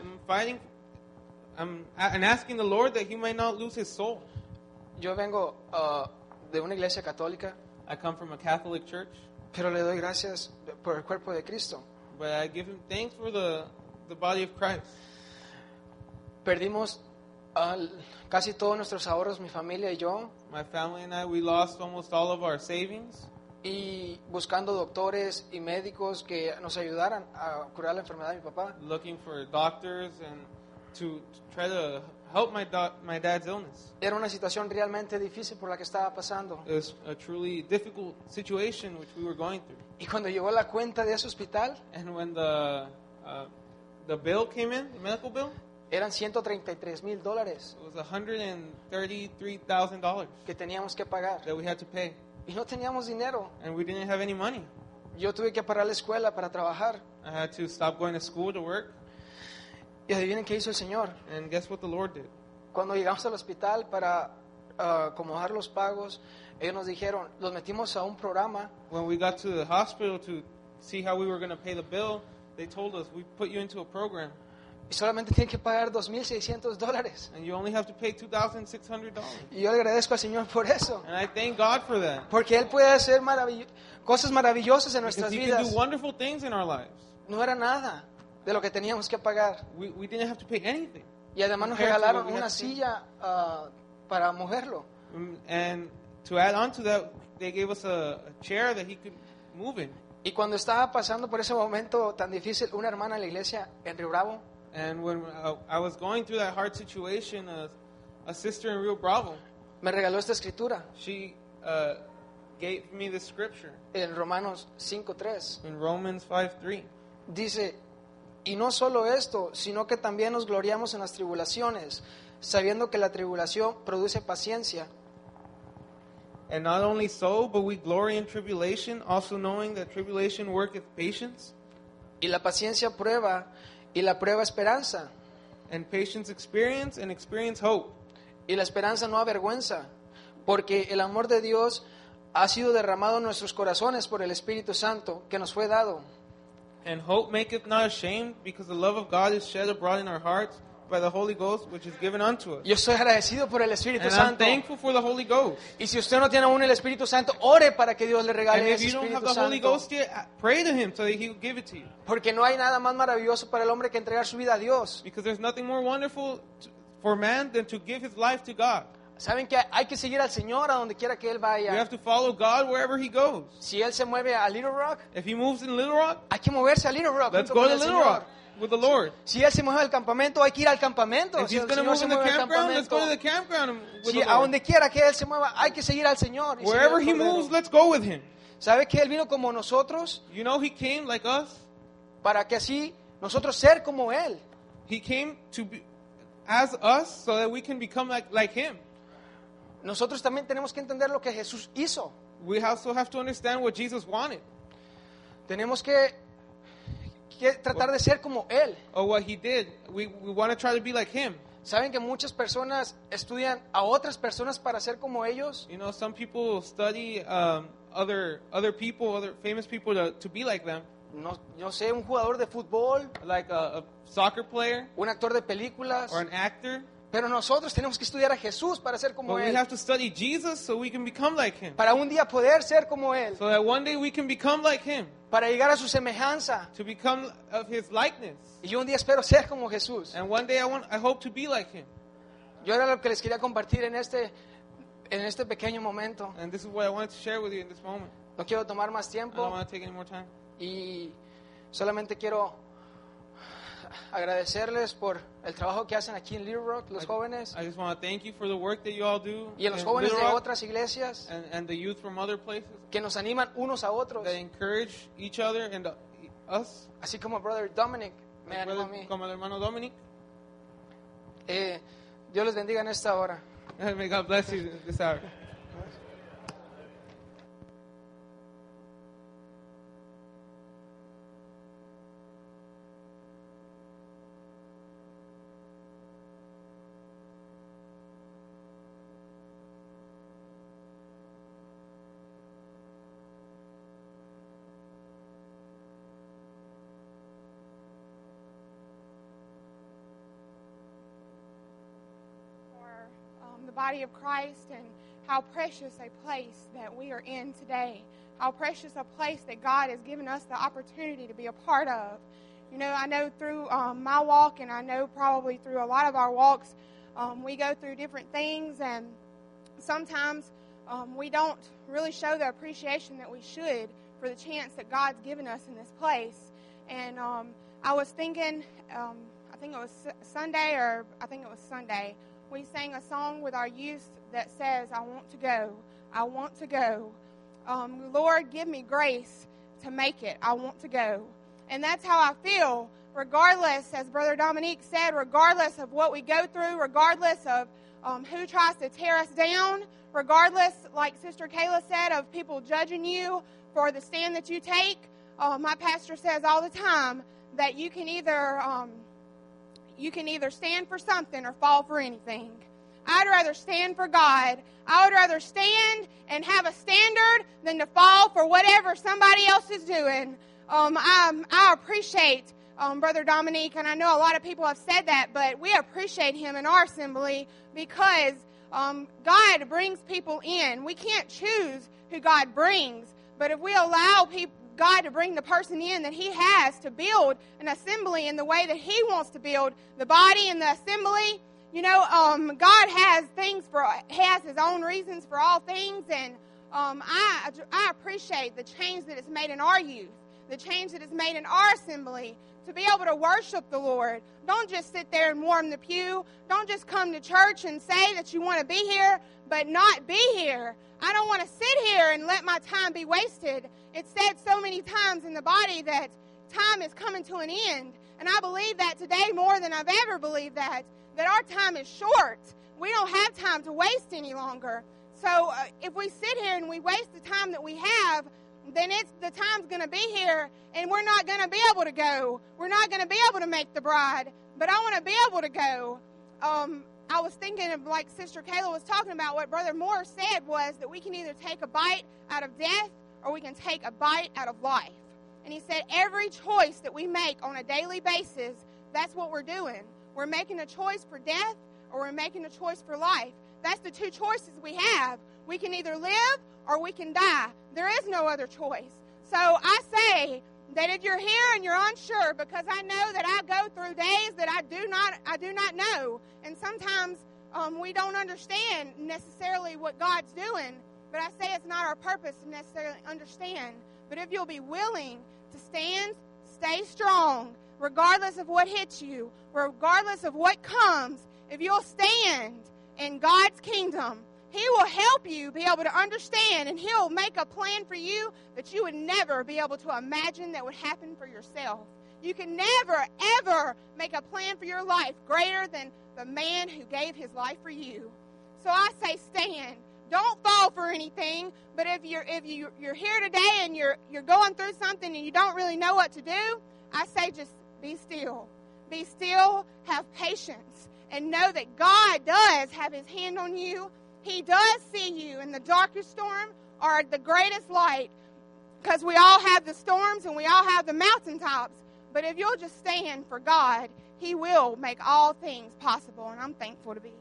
And asking the Lord that he might not lose his soul. Yo vengo de una iglesia católica, I come from a Catholic church, pero le doy gracias por el cuerpo de Cristo. but I give him thanks for the body of Christ. Perdimos casi todos nuestros ahorros, mi familia y yo, My family and I, we lost almost all of our savings. y buscando doctores y médicos que nos ayudaran a curar la enfermedad de mi papá. Looking for doctors and to try to help my dad's illness. Era una situación realmente difícil por la que estaba pasando. It was a truly difficult situation which we were going through. Y cuando llegó la cuenta de ese hospital, And when the bill came in, the medical bill, eran $133,000 it was $133,000 que teníamos que pagar. that we had to pay, Y no teníamos dinero. and we didn't have any money. Yo tuve que parar la escuela para trabajar. I had to stop going to school to work, Y adivinen qué hizo el Señor. and guess what the Lord did? Cuando llegamos al hospital para acomodar los pagos, ellos nos dijeron, los metimos a un programa When we got to the hospital to see how we were going to pay the bill, they told us, we put you into a program, y solamente tienen que pagar $2,600. and you only have to pay $2,600. Y yo le agradezco al Señor por eso. And I thank God for that, Porque Él puede hacer cosas maravillosas en nuestras because He can vidas. do wonderful things in our lives. No era nada de lo que teníamos que pagar. We didn't have to pay anything. Y además nos Compared to regalaron what we una had to pay. silla para moverlo. And to add on to that, they gave us a chair that he could move in. Y cuando estaba pasando por ese momento tan difícil, una hermana en la iglesia en Río Bravo And when I was going through that hard situation, a sister in Rio Bravo, me regaló esta escritura she gave me the scripture en Romanos 5:3. in Romans 5:3. Dice, y no solo esto, sino que también nos gloriamos en las tribulaciones, sabiendo que la tribulación produce paciencia. And not only so, but we glory in tribulation, also knowing that tribulation worketh patience, Y la paciencia prueba, y la prueba esperanza. and patience experience, and experience hope. Y la esperanza no avergüenza, porque el amor de Dios ha sido derramado en nuestros corazones por el Espíritu Santo que nos fue dado. And hope maketh not ashamed, because the love of God is shed abroad in our hearts by the Holy Ghost, which is given unto us. Yo estoy agradecido por el Espíritu And I'm Santo. thankful for the Holy Ghost. Y si usted no tiene aún el Espíritu Santo, ore para que Dios le And regale if ese you don't have Espíritu the Holy Santo. Ghost yet, pray to Him so that He will give it to you. Porque no hay nada más maravilloso para el hombre que entregar su vida a Dios. Because there's nothing more wonderful for man than to give his life to God. Saben que hay que seguir al Señor a donde quiera que Él You vaya. have to follow God wherever He goes. Si Él se mueve a Little Rock, If He moves in Little Rock, hay que moverse a Little Rock. let's junto go con to el Little Señor. Rock with the Lord. Si Él se mueve al campamento, hay que ir al campamento. If Si He's el going to Señor move se in the mueve al campground, let's go to the campamento. campground with Si the a Lord. donde quiera que Él se mueva, hay que seguir al Señor. y seguir Wherever al He Cordero. moves, let's go with Him. ¿Sabe que Él vino como nosotros? You know, He came like us. Para que así nosotros ser como Él. He came to be as us so that we can become like Him. Nosotros también tenemos que entender lo que Jesús hizo. We also have to understand what Jesus wanted, Tenemos que tratar de ser como Él. or what He did. We want to try to be like Him. ¿Saben que muchas personas estudian a otras personas para ser como ellos? You know, some people study other people, other famous people to be like them, No, yo sé, un jugador de fútbol, like a soccer player un actor de películas. or an actor. Pero nosotros tenemos que estudiar a Jesús para ser como But we Él. have to study Jesus so we can become like Him. Para un día poder ser como Él. So that one day we can become like Him, Para llegar a su semejanza. to become of His likeness. Y yo un día espero ser como Jesús. And one day I hope to be like Him. Yo era lo que les quería compartir en este pequeño momento. And this is what I wanted to share with you in this moment. No quiero tomar más I don't tiempo want to take any more time. y solamente quiero agradecerles por el trabajo que hacen aquí en Little Rock, los jóvenes I just want to thank you for the work that you all do y en los in jóvenes Little de Rock otras iglesias and the youth from other places que nos animan unos a otros, that encourage each other and us. así como Brother Dominic me animó a mí. Como el hermano Dominic. Dios les bendiga en esta hora. May God bless you this hour. body of Christ and how precious a place that we are in today. How precious a place that God has given us the opportunity to be a part of. You know, I know through my walk, and I know probably through a lot of our walks, we go through different things, and sometimes we don't really show the appreciation that we should for the chance that God's given us in this place. And I was thinking, I think it was Sunday, we sang a song with our youth that says, I want to go, I want to go. Lord, give me grace to make it. I want to go. And that's how I feel, regardless, as Brother Dominique said, regardless of what we go through, regardless of who tries to tear us down, regardless, like Sister Kayla said, of people judging you for the stand that you take. My pastor says all the time that you can either stand for something or fall for anything. I'd rather stand for God. I would rather stand and have a standard than to fall for whatever somebody else is doing. I appreciate Brother Dominique, and I know a lot of people have said that, but we appreciate him in our assembly because God brings people in. We can't choose who God brings, but if we allow God to bring the person in that he has to build an assembly in the way that he wants to build the body and the assembly, you know, God has his own reasons for all things, and I appreciate the change that it's made in our youth, the change that it's made in our assembly to be able to worship the Lord. Don't just sit there and warm the pew. Don't just come to church and say that you want to be here, but not be here. I don't want to sit here and let my time be wasted. It's said so many times in the body that time is coming to an end, and I believe that today more than I've ever believed that our time is short. We don't have time to waste any longer. So if we sit here and we waste the time that we have, then the time's going to be here, and we're not going to be able to go. We're not going to be able to make the bride. But I want to be able to go. I was thinking of, like Sister Kayla was talking about, what Brother Moore said was that we can either take a bite out of death or we can take a bite out of life. And he said every choice that we make on a daily basis, that's what we're doing. We're making a choice for death or we're making a choice for life. That's the two choices we have. We can either live or we can die. There is no other choice. So I say that if you're here and you're unsure, because I know that I go through days that I do not know, and sometimes we don't understand necessarily what God's doing, but I say it's not our purpose to necessarily understand. But if you'll be willing to stand, stay strong, regardless of what hits you, regardless of what comes, if you'll stand in God's kingdom, He will help you be able to understand, and He'll make a plan for you that you would never be able to imagine that would happen for yourself. You can never, ever make a plan for your life greater than the man who gave his life for you. So I say stand. Don't fall for anything, but if you're here today and you're going through something and you don't really know what to do, I say just be still. Be still, have patience, and know that God does have His hand on you. He does see you in the darkest storm or the greatest light, because we all have the storms and we all have the mountaintops. But if you'll just stand for God, He will make all things possible, and I'm thankful to be here.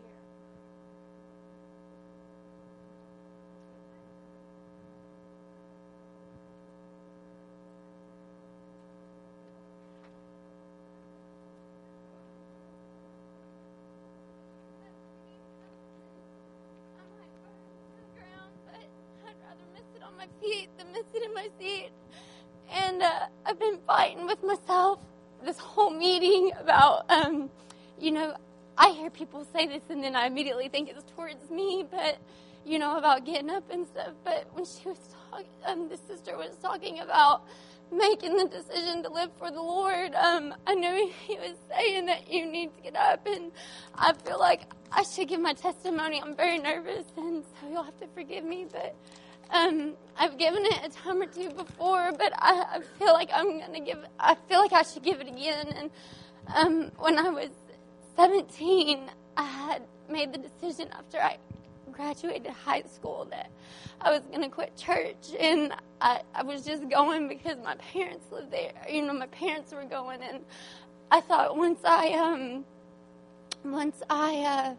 Feet than miss it in my seat. And I've been fighting with myself this whole meeting about, I hear people say this and then I immediately think it's towards me, but, about getting up and stuff. But when she was talking, the sister was talking about making the decision to live for the Lord, I know he was saying that you need to get up, and I feel like I should give my testimony. I'm very nervous, and so you'll have to forgive me, but I've given it a time or two before, but I feel like I feel like I should give it again. And when I was 17, I had made the decision after I graduated high school that I was going to quit church, and I was just going because my parents lived there. My parents were going, and I thought once I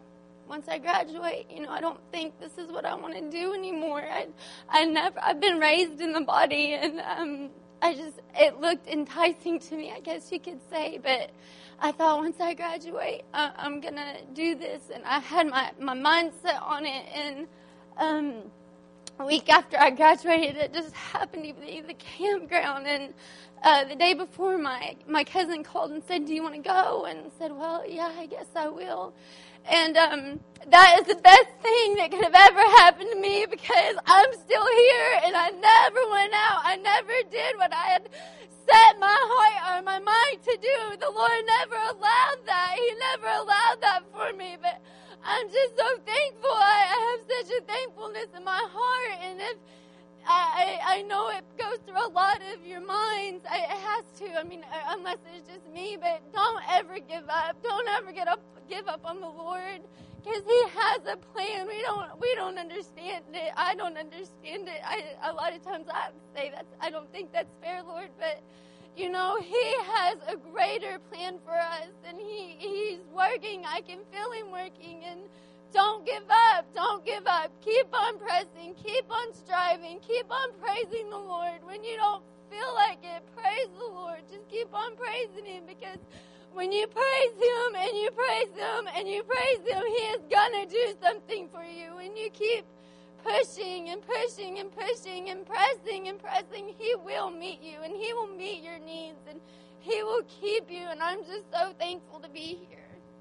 once I graduate, I don't think this is what I want to do anymore. I've been raised in the body, and it looked enticing to me, I guess you could say, but I thought once I graduate, I'm going to do this, and I had my mind set on it, and a week after I graduated, it just happened to be the campground, and the day before, my cousin called and said, "Do you want to go?" And said, "Well, yeah, I guess I will." And that is the best thing that could have ever happened to me, because I'm still here, and I never went out. I never did what I had set my heart or my mind to do. The Lord never allowed that. He never allowed that for me, but I'm just so thankful. I have such a thankfulness in my heart, and if I know it goes through a lot of your minds. It has to. I mean, unless it's just me. But don't ever give up. Don't ever give up on the Lord, because He has a plan. We don't understand it. I don't understand it. A lot of times I say that I don't think that's fair, Lord. But He has a greater plan for us, and He's working. I can feel Him working, and don't give up. Don't give up. Keep on pressing. Keep on striving. Keep on praising the Lord. When you don't feel like it, praise the Lord. Just keep on praising Him, because when you praise Him and you praise Him and you praise Him, He is going to do something for you. When you keep pushing and pushing and pushing and pressing, He will meet you, and He will meet your needs, and He will keep you. And I'm just so thankful to be here.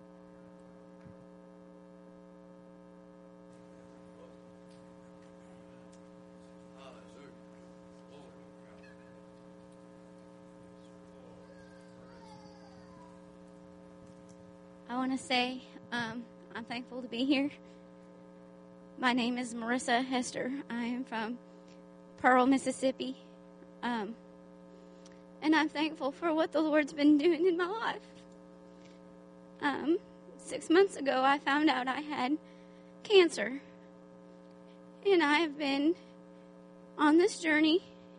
I want to say I'm thankful to be here. My name is Marissa Hester. I am from Pearl, Mississippi. And I'm thankful for what the Lord's been doing in my life. 6 months ago, I found out I had cancer. And I have been on this journey.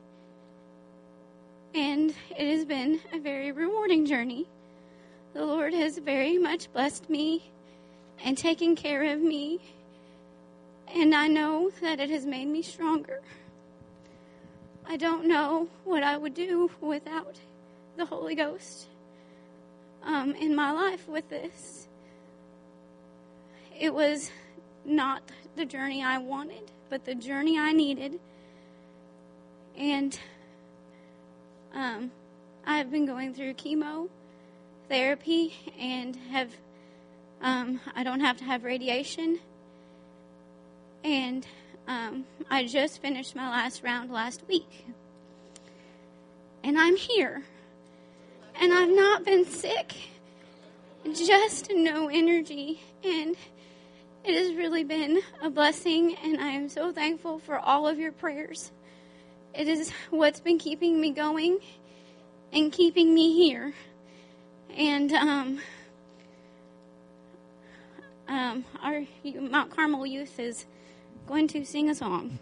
And it has been a very rewarding journey. The Lord has very much blessed me and taken care of me, and I know that it has made me stronger. I don't know what I would do without the Holy Ghost in my life with this. It was not the journey I wanted, but the journey I needed. And I have been going through chemotherapy and have I don't have to have radiation, and I just finished my last round last week, and I'm here, and I've not been sick, just no energy, and it has really been a blessing, and I am so thankful for all of your prayers. It is what's been keeping me going and keeping me here. And our Mount Carmel youth is going to sing a song.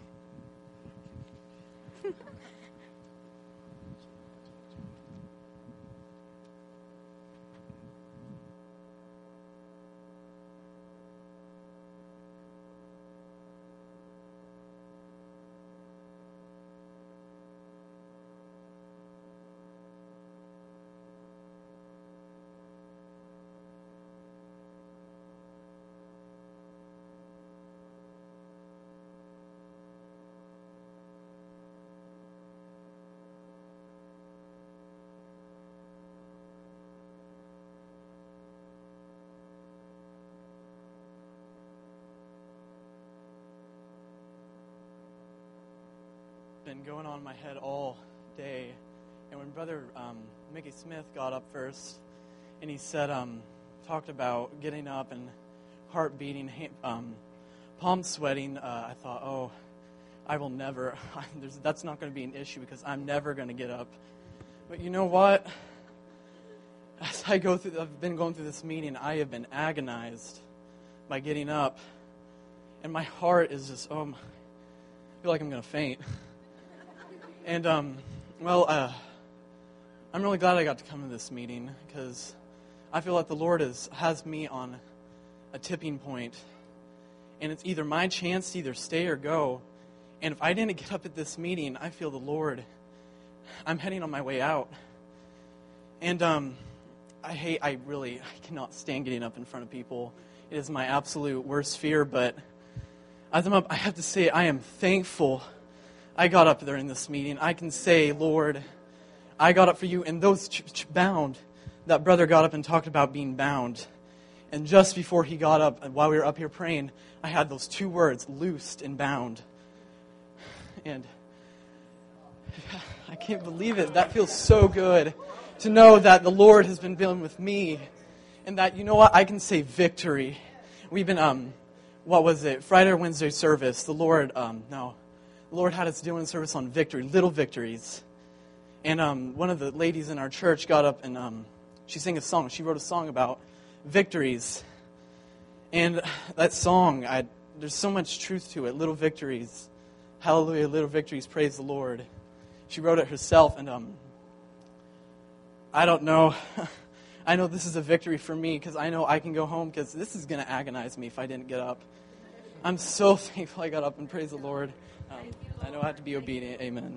Been going on in my head all day, and when Brother Mickey Smith got up first, and he said, talked about getting up and heart beating, palm sweating, I thought, oh, I will never, that's not going to be an issue because I'm never going to get up. But you know what? As I've been going through this meeting, I have been agonized by getting up, and my heart is just, I feel like I'm going to faint. And, I'm really glad I got to come to this meeting because I feel like the Lord has me on a tipping point And it's either my chance to either stay or go. And if I didn't get up at this meeting, I feel the Lord. I'm heading on my way out. And I cannot stand getting up in front of people. It is my absolute worst fear, but as I'm up, I have to say I am thankful I got up there in this meeting. I can say, Lord, I got up for you. And those bound, that brother got up and talked about being bound. And just before he got up, and while we were up here praying, I had those two words, loosed and bound. And I can't believe it. That feels so good to know that the Lord has been dealing with me. And that, you know what, I can say victory. We've been, Friday or Wednesday service, the Lord had us doing service on victory, little victories. And one of the ladies in our church got up and she sang a song. She wrote a song about victories. And that song, there's so much truth to it. Little victories. Hallelujah, little victories, praise the Lord. She wrote it herself, and I don't know. I know this is a victory for me because I know I can go home because this is going to agonize me if I didn't get up. I'm so thankful I got up, and praise the Lord. I know I have to be obedient. Amen.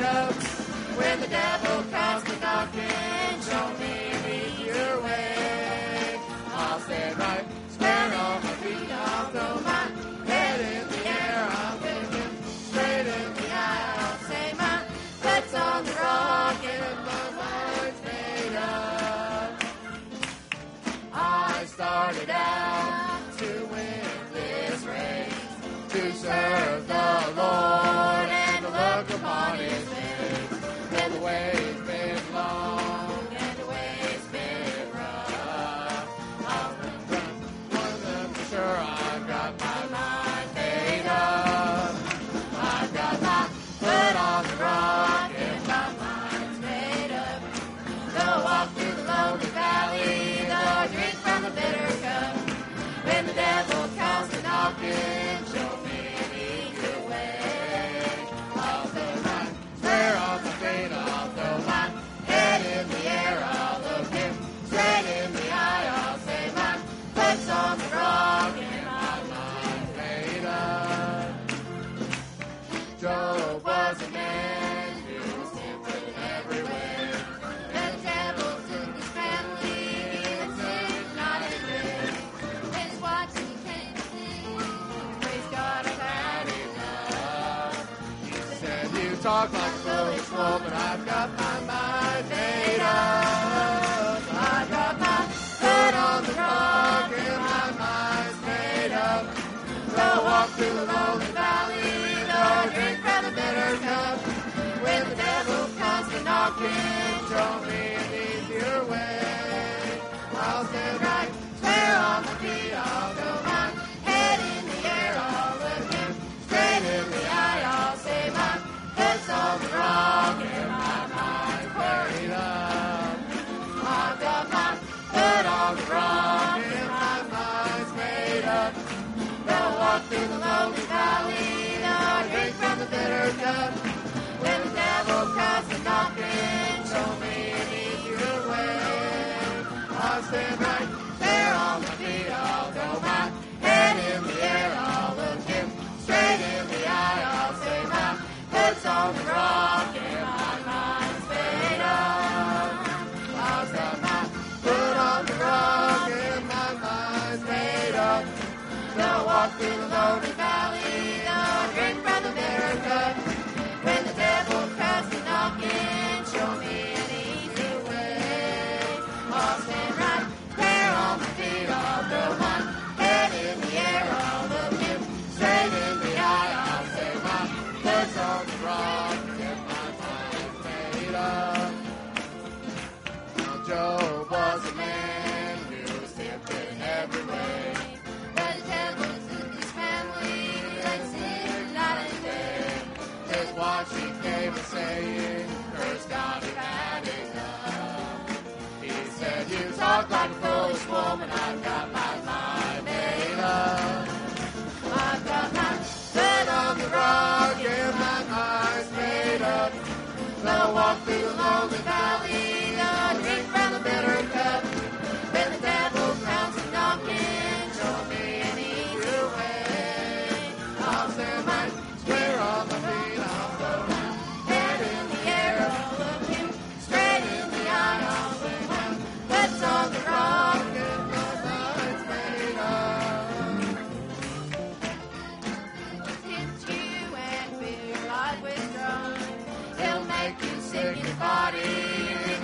up. When the devil comes to knocking, show me your way. I'll stand right, stand on my feet, I'll throw my head in the air, I'll look him straight in the eye, I'll say my foot's on the rock and my mind's made up. I started out to win this race, to serve the Lord and to look upon His face. And the way's been long and the way's been rough. I'll run one of them for sure. I've got my mind made up. I've got my foot on the rock and my mind's made up. Though walk through the lonely valley, though I drink from the bitter cup. When the devil comes to knocking, show me an easier way. I'll stand right, swear on my feet, I'll throw my head in the air, I'll look him straight in the eye, I'll say my foot's on the rock and my mind's made up. Job was a man who was tempted in every way. The devil took his family, he would sin not in vain. His watch he came to sing, praise God I've had enough. He said, you talk like a foolish woman, I've got my mind made up. I've got my foot on the rock and my mind's made up. Though I walk through the lonely valley, though I drink from the bitter cup. When the devil comes to knocking, show me an easier way. I'll stand right, swear on my feet, I'll throw my head in the air, I'll look him straight in the eye, I'll say my foot's on the rock and my mind's made up. I've got my foot on the rock and my mind's made up. Though walk through the lonely valley, though I drink from the bitter cup. When the devil comes to knocking, show me an easier way. I'll stand right there on my feet, I'll throw my head in the air, I'll look him straight in the eye, I'll say my foot's on the rock and my mind's made up. I've got my foot on the rock and my mind's made up. Though walk through the lonely valley, though I drink from the bitter cup. When the devil comes to knocking, show me an easy way. I'll stand right there on my feet, I'll throw my head in the air, I'll look him straight in the eye, I'll say my foot's on the rock and my mind's made up. Now Job was a man who was tempted in every way. But the devil took his family, like sin, not in vain. His watch he gave a saying, curse God if had enough. He said, you talk like a foolish woman, I've got my mind made up. I've got my foot on the rock and my mind's made up. Though I walk through the lonely valley, though I drink from the bitter cup. When the devil comes to knocking, show me an easier way. I'll stand right, square on my feet, I'll throw my head in the air, I'll look him straight in the eye, I'll say my foot's on the rock and my mind's made up. Tempt you and fill your life with drugs. He'll make you sick in your body.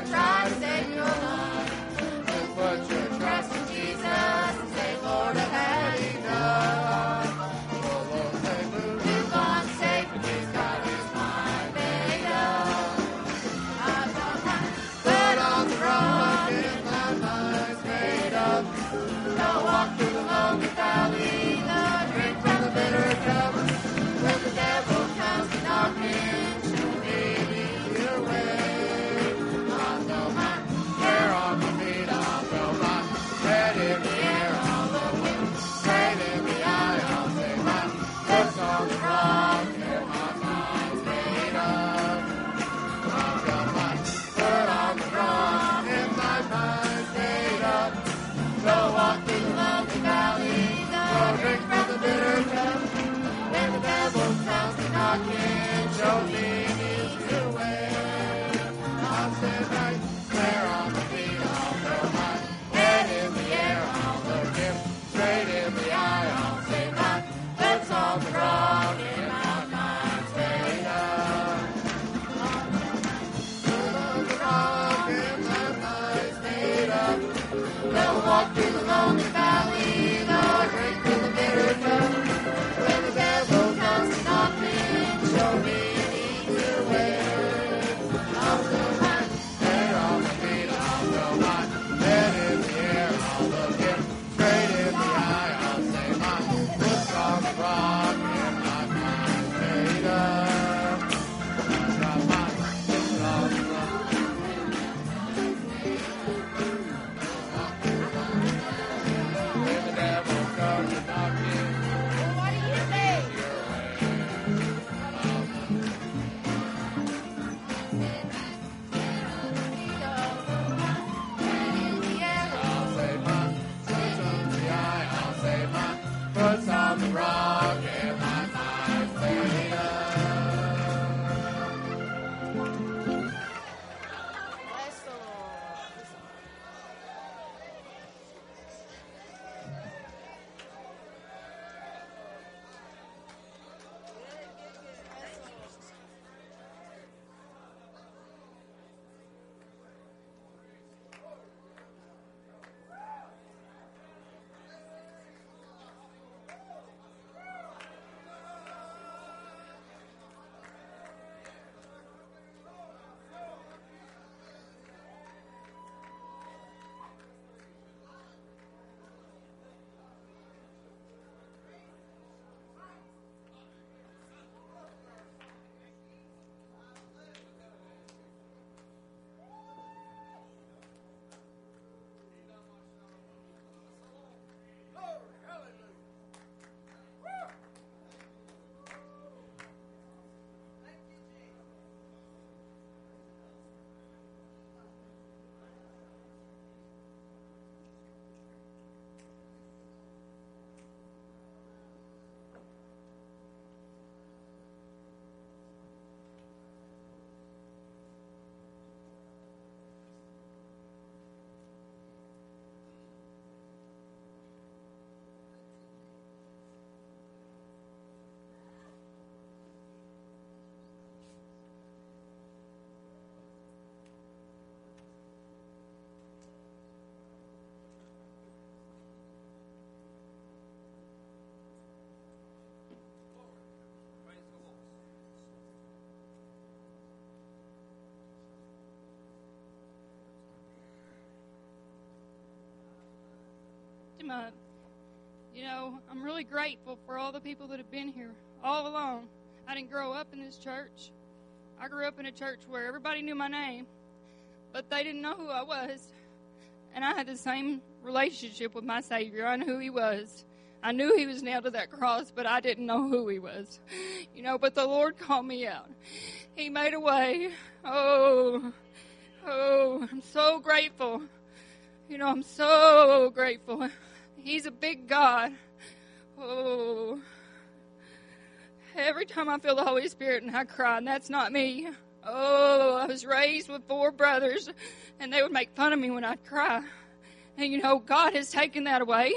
him up. You know, I'm really grateful for all the people that have been here all along. I didn't grow up in this church. I grew up in a church where everybody knew my name, but they didn't know who I was. And I had the same relationship with my Savior. I knew who He was. I knew He was nailed to that cross, but I didn't know who He was. You know, but the Lord called me out. He made a way. Oh, I'm so grateful. You know, I'm so grateful. He's a big God. Oh, every time I feel the Holy Spirit and I cry, and that's not me. Oh, I was raised with 4 brothers, and they would make fun of me when I'd cry. And, you know, God has taken that away.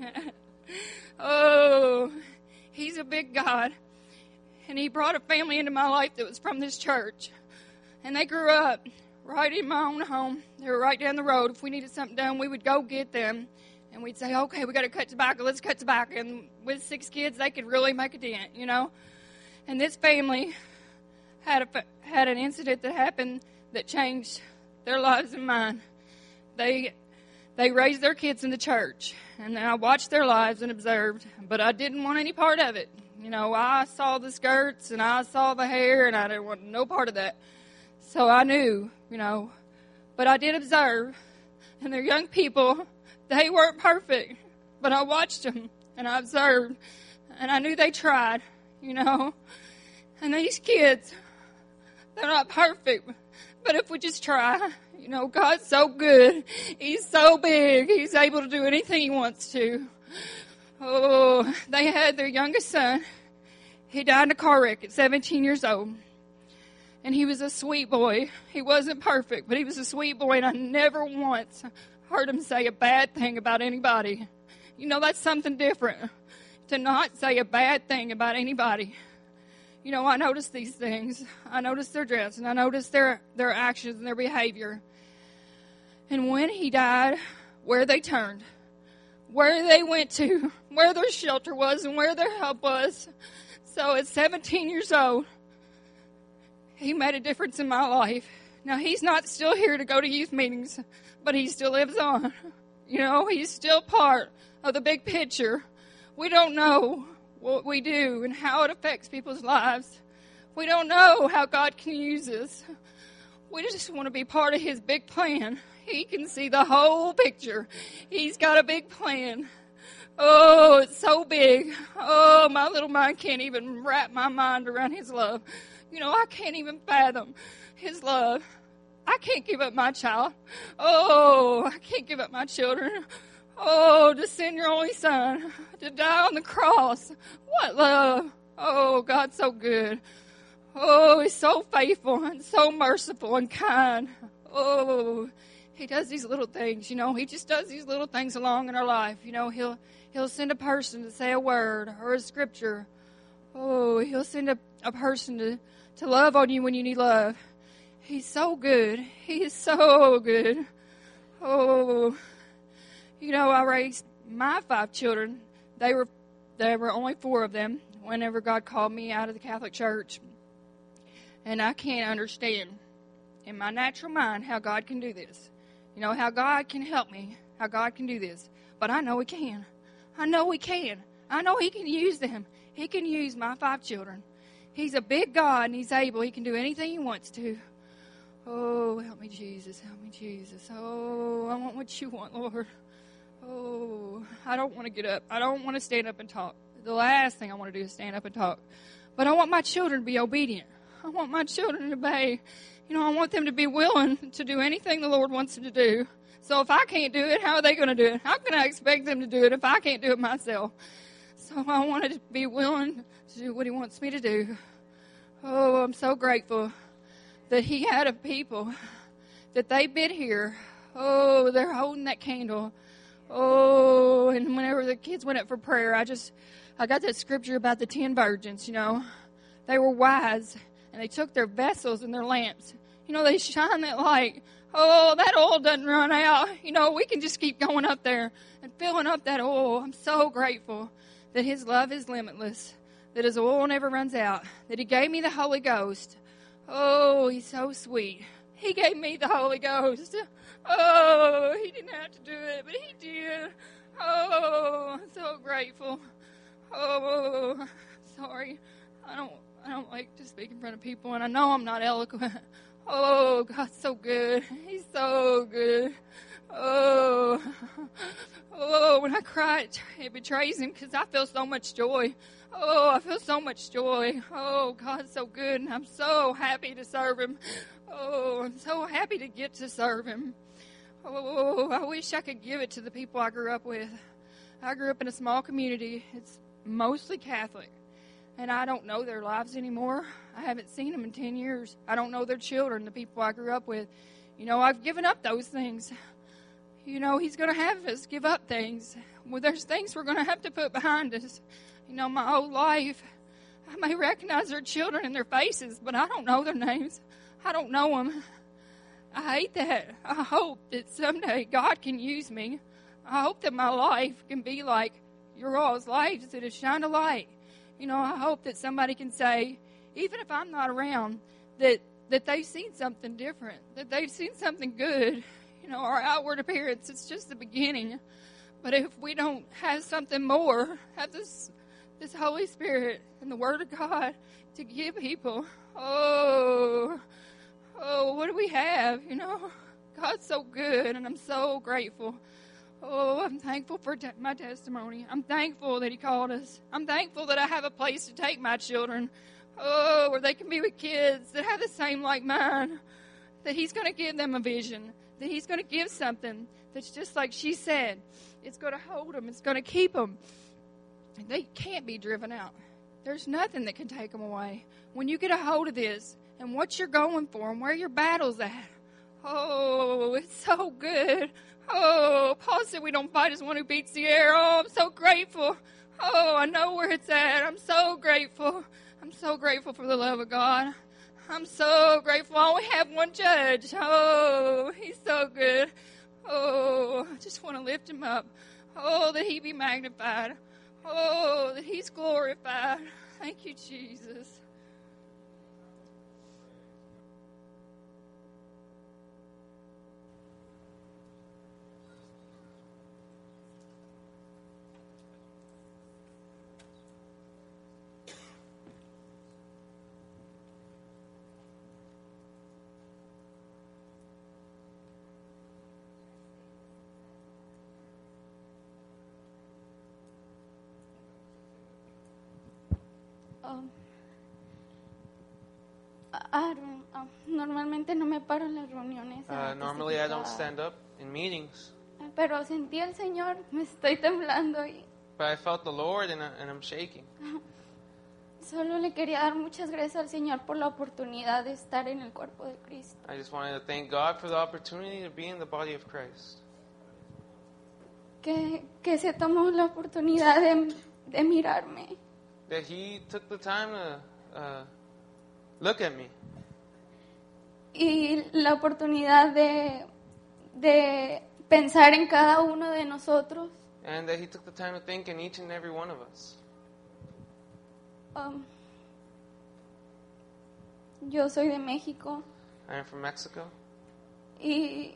Oh, He's a big God. And He brought a family into my life that was from this church. And they grew up right in my own home. They were right down the road. If we needed something done, we would go get them. And we'd say, okay, we got to cut tobacco. Let's cut tobacco. And with 6 kids, they could really make a dent, you know. And this family had an incident that happened that changed their lives and mine. They raised their kids in the church, and I watched their lives and observed, but I didn't want any part of it. You know, I saw the skirts and I saw the hair, and I didn't want no part of that. So I knew, you know, but I did observe, and they're young people. They weren't perfect, but I watched them, and I observed, and I knew they tried, you know. And these kids, they're not perfect, but if we just try, you know, God's so good. He's so big. He's able to do anything He wants to. Oh, they had their youngest son. He died in a car wreck at 17 years old. And he was a sweet boy. He wasn't perfect, but he was a sweet boy, and I never once heard him say a bad thing about anybody. You know, that's something different, to not say a bad thing about anybody. You know, I noticed these things. I noticed their dress, and I noticed their actions and their behavior. And when he died, where they turned, where they went to, where their shelter was, and where their help was. So at 17 years old, he made a difference in my life. Now, he's not still here to go to youth meetings, but he still lives on. You know, he's still part of the big picture. We don't know what we do and how it affects people's lives. We don't know how God can use us. We just want to be part of His big plan. He can see the whole picture. He's got a big plan. Oh, it's so big. Oh, my little mind can't even wrap my mind around His love. You know, I can't even fathom His love. I can't give up my child. Oh, I can't give up my children. Oh, to send your only son to die on the cross. What love. Oh, God's so good. Oh, He's so faithful and so merciful and kind. Oh, He does these little things, you know. He just does these little things along in our life. You know, He'll send a person to say a word or a scripture. Oh, He'll send a person to love on you when you need love. He's so good. He is so good. Oh, you know, I raised my 5 children. There were only 4 of them whenever God called me out of the Catholic Church. And I can't understand in my natural mind how God can do this. You know, how God can help me, how God can do this. But I know He can. I know He can. I know He can use them. He can use my 5 children. He's a big God, and He's able. He can do anything He wants to. Oh, help me, Jesus. Help me, Jesus. Oh, I want what You want, Lord. Oh, I don't want to get up. I don't want to stand up and talk. The last thing I want to do is stand up and talk. But I want my children to be obedient. I want my children to obey. You know, I want them to be willing to do anything the Lord wants them to do. So if I can't do it, how are they going to do it? How can I expect them to do it if I can't do it myself? So I wanted to be willing to do what He wants me to do. Oh, I'm so grateful that He had a people, that they've been here. Oh, they're holding that candle. Oh, and whenever the kids went up for prayer, I got that scripture about the 10 virgins, you know. They were wise, and they took their vessels and their lamps. You know, they shine that light. Oh, that oil doesn't run out. You know, we can just keep going up there and filling up that oil. I'm so grateful that His love is limitless, that His oil never runs out, that He gave me the Holy Ghost. Oh, He's so sweet. He gave me the Holy Ghost. Oh, He didn't have to do it, but He did. Oh, I'm so grateful. Oh, sorry. I don't like to speak in front of people, and I know I'm not eloquent. Oh, God's so good. He's so good. Oh, when I cry, it betrays him because I feel so much joy. Oh, I feel so much joy. Oh, God's so good, and I'm so happy to serve him. Oh, I'm so happy to get to serve him. Oh, I wish I could give it to the people I grew up with. I grew up in a small community. It's mostly Catholic, and I don't know their lives anymore. I haven't seen them in 10 years. I don't know their children, the people I grew up with. You know, I've given up those things. You know, he's going to have us give up things. Well, there's things we're going to have to put behind us. You know, my whole life, I may recognize their children and their faces, but I don't know their names. I don't know them. I hate that. I hope that someday God can use me. I hope that my life can be like your all's lives that have shined a light. You know, I hope that somebody can say, even if I'm not around, that they've seen something different, that they've seen something good. You know, our outward appearance, it's just the beginning. But if we don't have something more, have this Holy Spirit and the Word of God to give people, oh, what do we have? You know, God's so good, and I'm so grateful. Oh, I'm thankful for my testimony. I'm thankful that he called us. I'm thankful that I have a place to take my children. Oh, where they can be with kids that have the same like mine. That he's going to give them a vision. That he's going to give something that's just like she said. It's going to hold them. It's going to keep them. And they can't be driven out. There's nothing that can take them away. When you get a hold of this and what you're going for and where your battle's at, oh, it's so good. Oh, Paul said we don't fight as one who beats the air. Oh, I'm so grateful. Oh, I know where it's at. I'm so grateful. I'm so grateful for the love of God. I'm so grateful. I only have one judge. Oh, he's so good. Oh, I just want to lift him up. Oh, that he be magnified. Oh, that he's glorified. Thank you, Jesus. Normalmente no me paro en las reuniones. Normally I don't stand up in meetings. Pero sentí al Señor, me estoy temblando y But I felt the Lord and I'm shaking. solo le quería dar muchas gracias al Señor por la oportunidad de estar en el cuerpo de Cristo. I just wanted to thank God for the opportunity to be in the body of Christ. Que se tomó la oportunidad de mirarme. That He took the time to look at me. Y la oportunidad de pensar en cada uno de nosotros. And that He took the time to think in each and every one of us. Yo soy de México. I am from Mexico. Y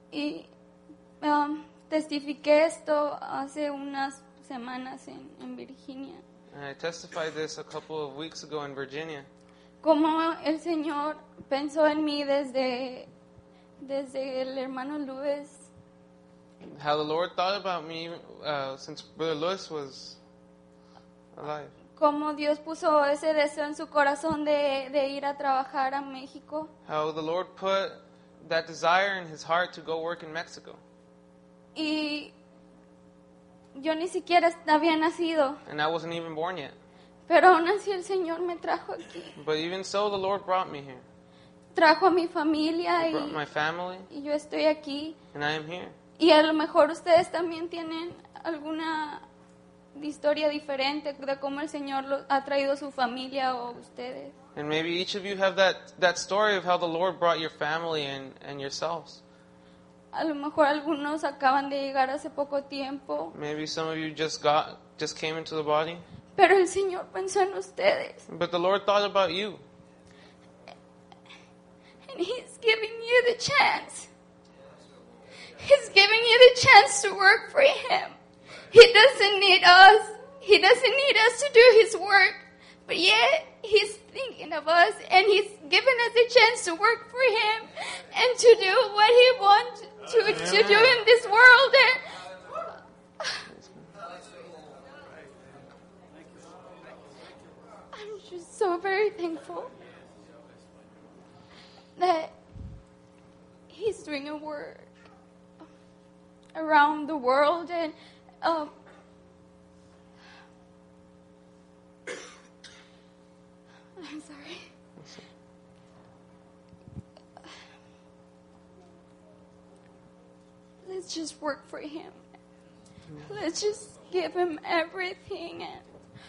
testifiqué esto hace unas semanas en Virginia. And I testified this a couple of weeks ago in Virginia. Como el Señor pensó en mí desde el hermano Luis. How the Lord thought about me since Brother Lewis was alive. Como Dios puso ese deseo en su corazón de ir a trabajar a México. How the Lord put that desire in his heart to go work in Mexico. Y yo ni siquiera había nacido. And I wasn't even born yet. Pero aún así el Señor me trajo aquí. But even so, the Lord brought me here. Trajo a mi familia He brought my family, y yo estoy aquí. and I am here. Y a lo mejor ustedes también tienen alguna historia diferente de cómo el Señor ha traído su familia o ustedes. And maybe each of you have that story of how the Lord brought your family and yourselves. A lo mejor algunos acaban de llegar hace poco tiempo. Maybe some of you just came into the body. Pero el Señor pensó en ustedes. But the Lord thought about you. And He's giving you the chance. He's giving you the chance to work for Him. He doesn't need us. He doesn't need us to do His work. But yet, He's thinking of us, and He's given us a chance to work for Him and to do what He wants to do in this world. And I'm just so very thankful that He's doing a work around the world. And I'm sorry. Let's just work for Him. Let's just give Him everything. And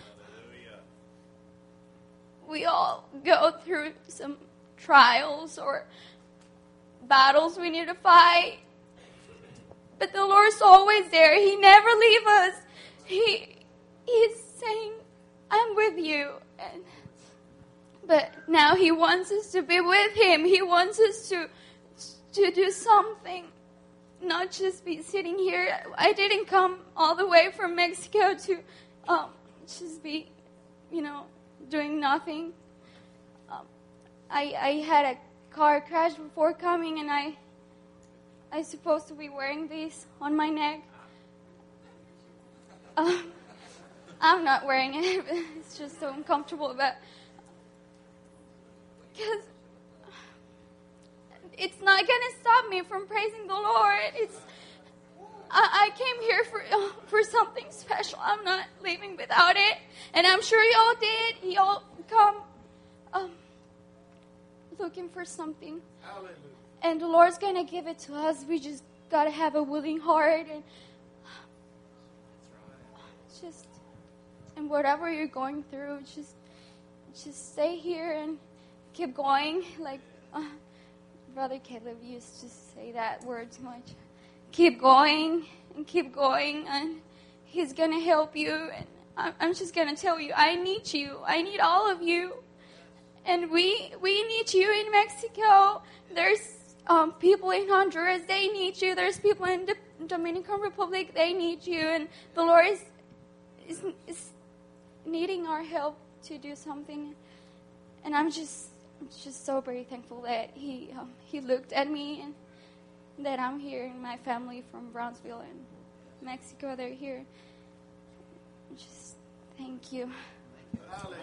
we all go through some trials or battles we need to fight. But the Lord's always there. He never leaves us. He's saying, I'm with you. But now He wants us to be with Him. He wants us to do something, not just be sitting here. I didn't come all the way from Mexico to just be, doing nothing. I had a car crash before coming, and I supposed to be wearing these on my neck. I'm not wearing it. It's just so uncomfortable, but because it's not going to stop me from praising the Lord. I came here for something special. I'm not leaving without it, and I'm sure y'all did. Y'all come looking for something. Hallelujah. And the Lord's going to give it to us. We just got to have a willing heart. And whatever you're going through, just stay here and keep going. Like Brother Caleb used to say that word too much. Keep going and keep going, and He's going to help you. And I'm just going to tell you, I need you. I need all of you. And we need you in Mexico. There's people in Honduras, they need you. There's people in the Dominican Republic, they need you. And the Lord is needing our help to do something. And I'm just so very thankful that He looked at me and that I'm here, and my family from Brownsville and Mexico, they're here. Just thank you. Hallelujah.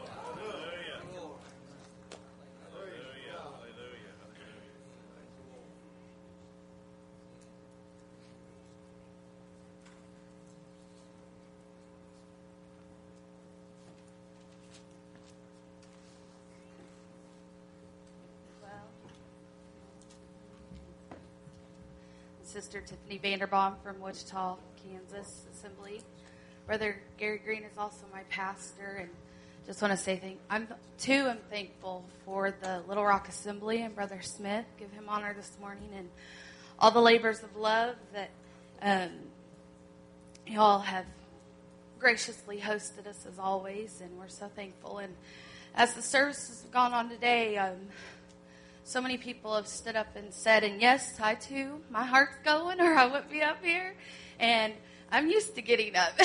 Sister Tiffany Vanderbaum from Wichita, Kansas Assembly. Brother Gary Green is also my pastor, and just want to say I'm thankful for the Little Rock Assembly and Brother Smith. Give him honor this morning, and all the labors of love that you all have graciously hosted us as always, and we're so thankful. And as the services have gone on today, so many people have stood up and said, and yes, I too, my heart's going, or I wouldn't be up here. And I'm used to getting up,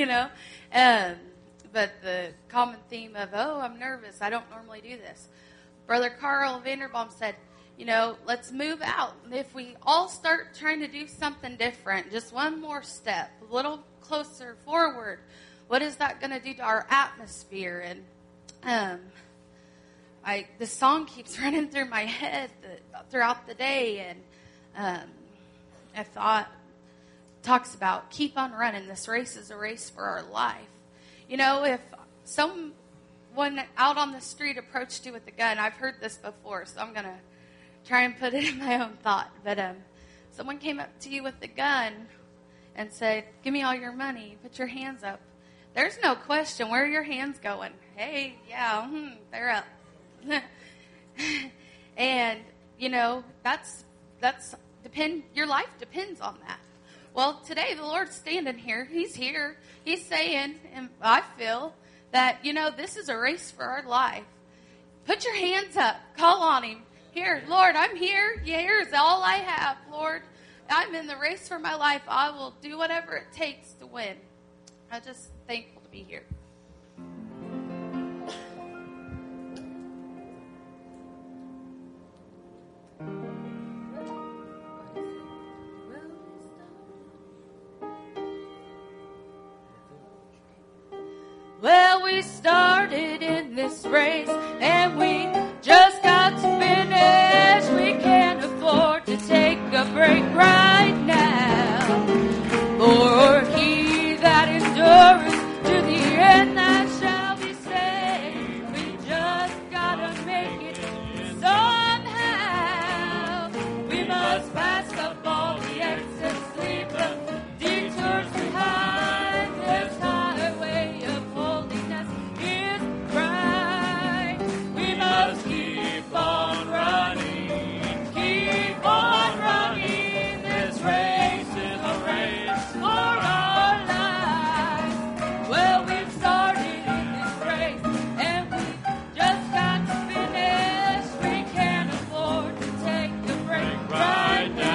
But the common theme of, I'm nervous, I don't normally do this. Brother Carl Vanderbaum said, let's move out. If we all start trying to do something different, just one more step, a little closer forward, what is that going to do to our atmosphere? And this song keeps running through my head throughout the day, and I thought talks about keep on running. This race is a race for our life. If someone out on the street approached you with a gun, I've heard this before, so I'm gonna try and put it in my own thought. But someone came up to you with a gun and said, "Give me all your money. Put your hands up." There's no question. Where are your hands going? Hey, yeah, they're up. And that's your life depends on that. Well, today the Lord's standing here. He's here. He's saying, and I feel that this is a race for our life. Put your hands up. Call on Him. Here, Lord, I'm here. Here's all I have, Lord. I'm in the race for my life. I will do whatever it takes to win. I'm just thankful to be here. Well, we started in this race and we just got to finish. We can't afford to take a break right now. For he that endures to the end, that shall be saved. We just gotta make it somehow. We must pass up all the excess sleep, the detours behind this highway of holiness is bright. We must keep on running, keep on running. This race is a race for our lives. Well, we've started in this race and we just got to finish. We can't afford to take a break right now.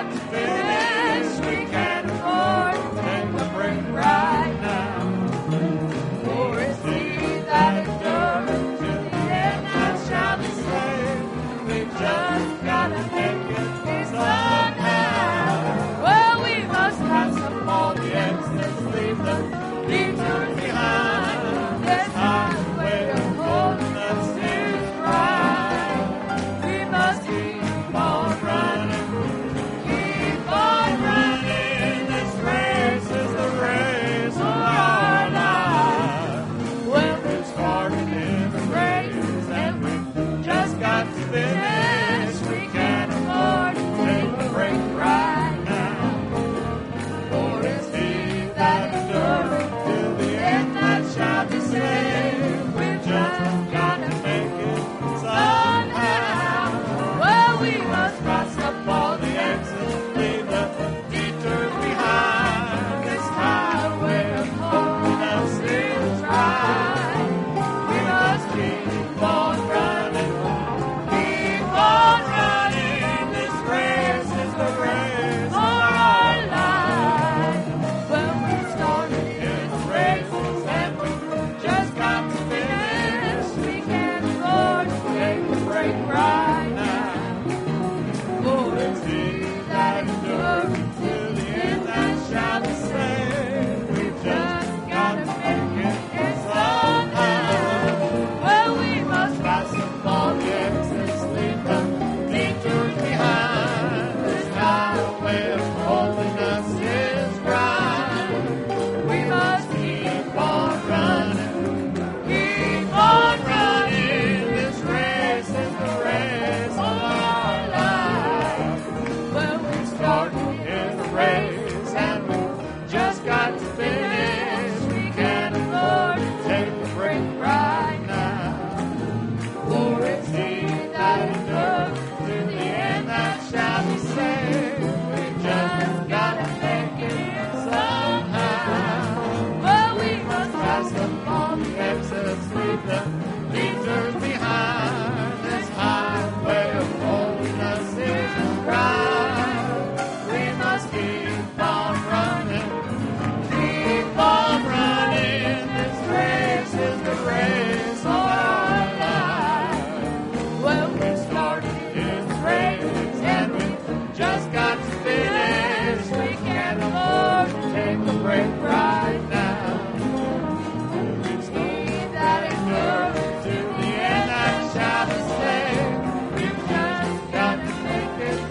got to finish. We can't afford to take a break right now. For it's He that endures to the end that shall be saved. We've just got to make it somehow. Well, we must pass up all the exits, leave the detours behind. This highway of holiness is right. We must keep on running, keep on running. This race is the race of our life. Well, we started in the race and we just got to finish. We can't afford to take a break right now. For it's He that endures till the end that shall be saved. We've just got to make it somehow. Well, we must pass up all the exits, leave the detours behind. This highway of holiness is right. We must keep on running, keep on running. This race is the race of our life. Well, we started in the race and we just got to finish. We can't afford to take a break right now. For it's He that endures till the end that shall be saved. We've just got to make it somehow. Well, we must pass up all the exits, leave the detours behind. This highway of holiness is right. We must keep on running, keep on running. This race is the race of our life. Well, we started in the race and we just got to finish. We can't afford to take a break right now. For it's He that endures to the end that shall be saved. We just got to make it somehow. Well, we must pass up all the exits, leave the detours behind. This highway of holiness is right. We must keep on running, keep on running. This race is the race of our life. Well, we started in the race and we just got to finish. We can't afford to take a break right now. It's He that endures to the end that shall be saved. We've just got to make it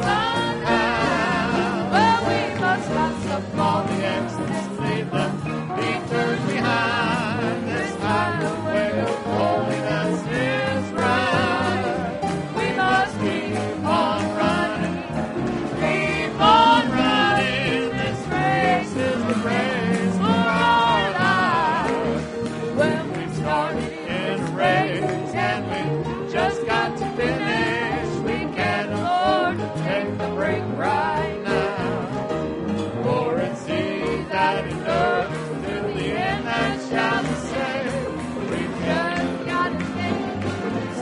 somehow. Well, we must pass up all the exits, leave the detours behind. This highway of holiness is right. We must keep on running, keep on running. This race is the race for our life. Well, we started in a race and we just got to finish. We can't afford to take a break right now. For it's He that endures till the end that shall be saved. We've just got to make it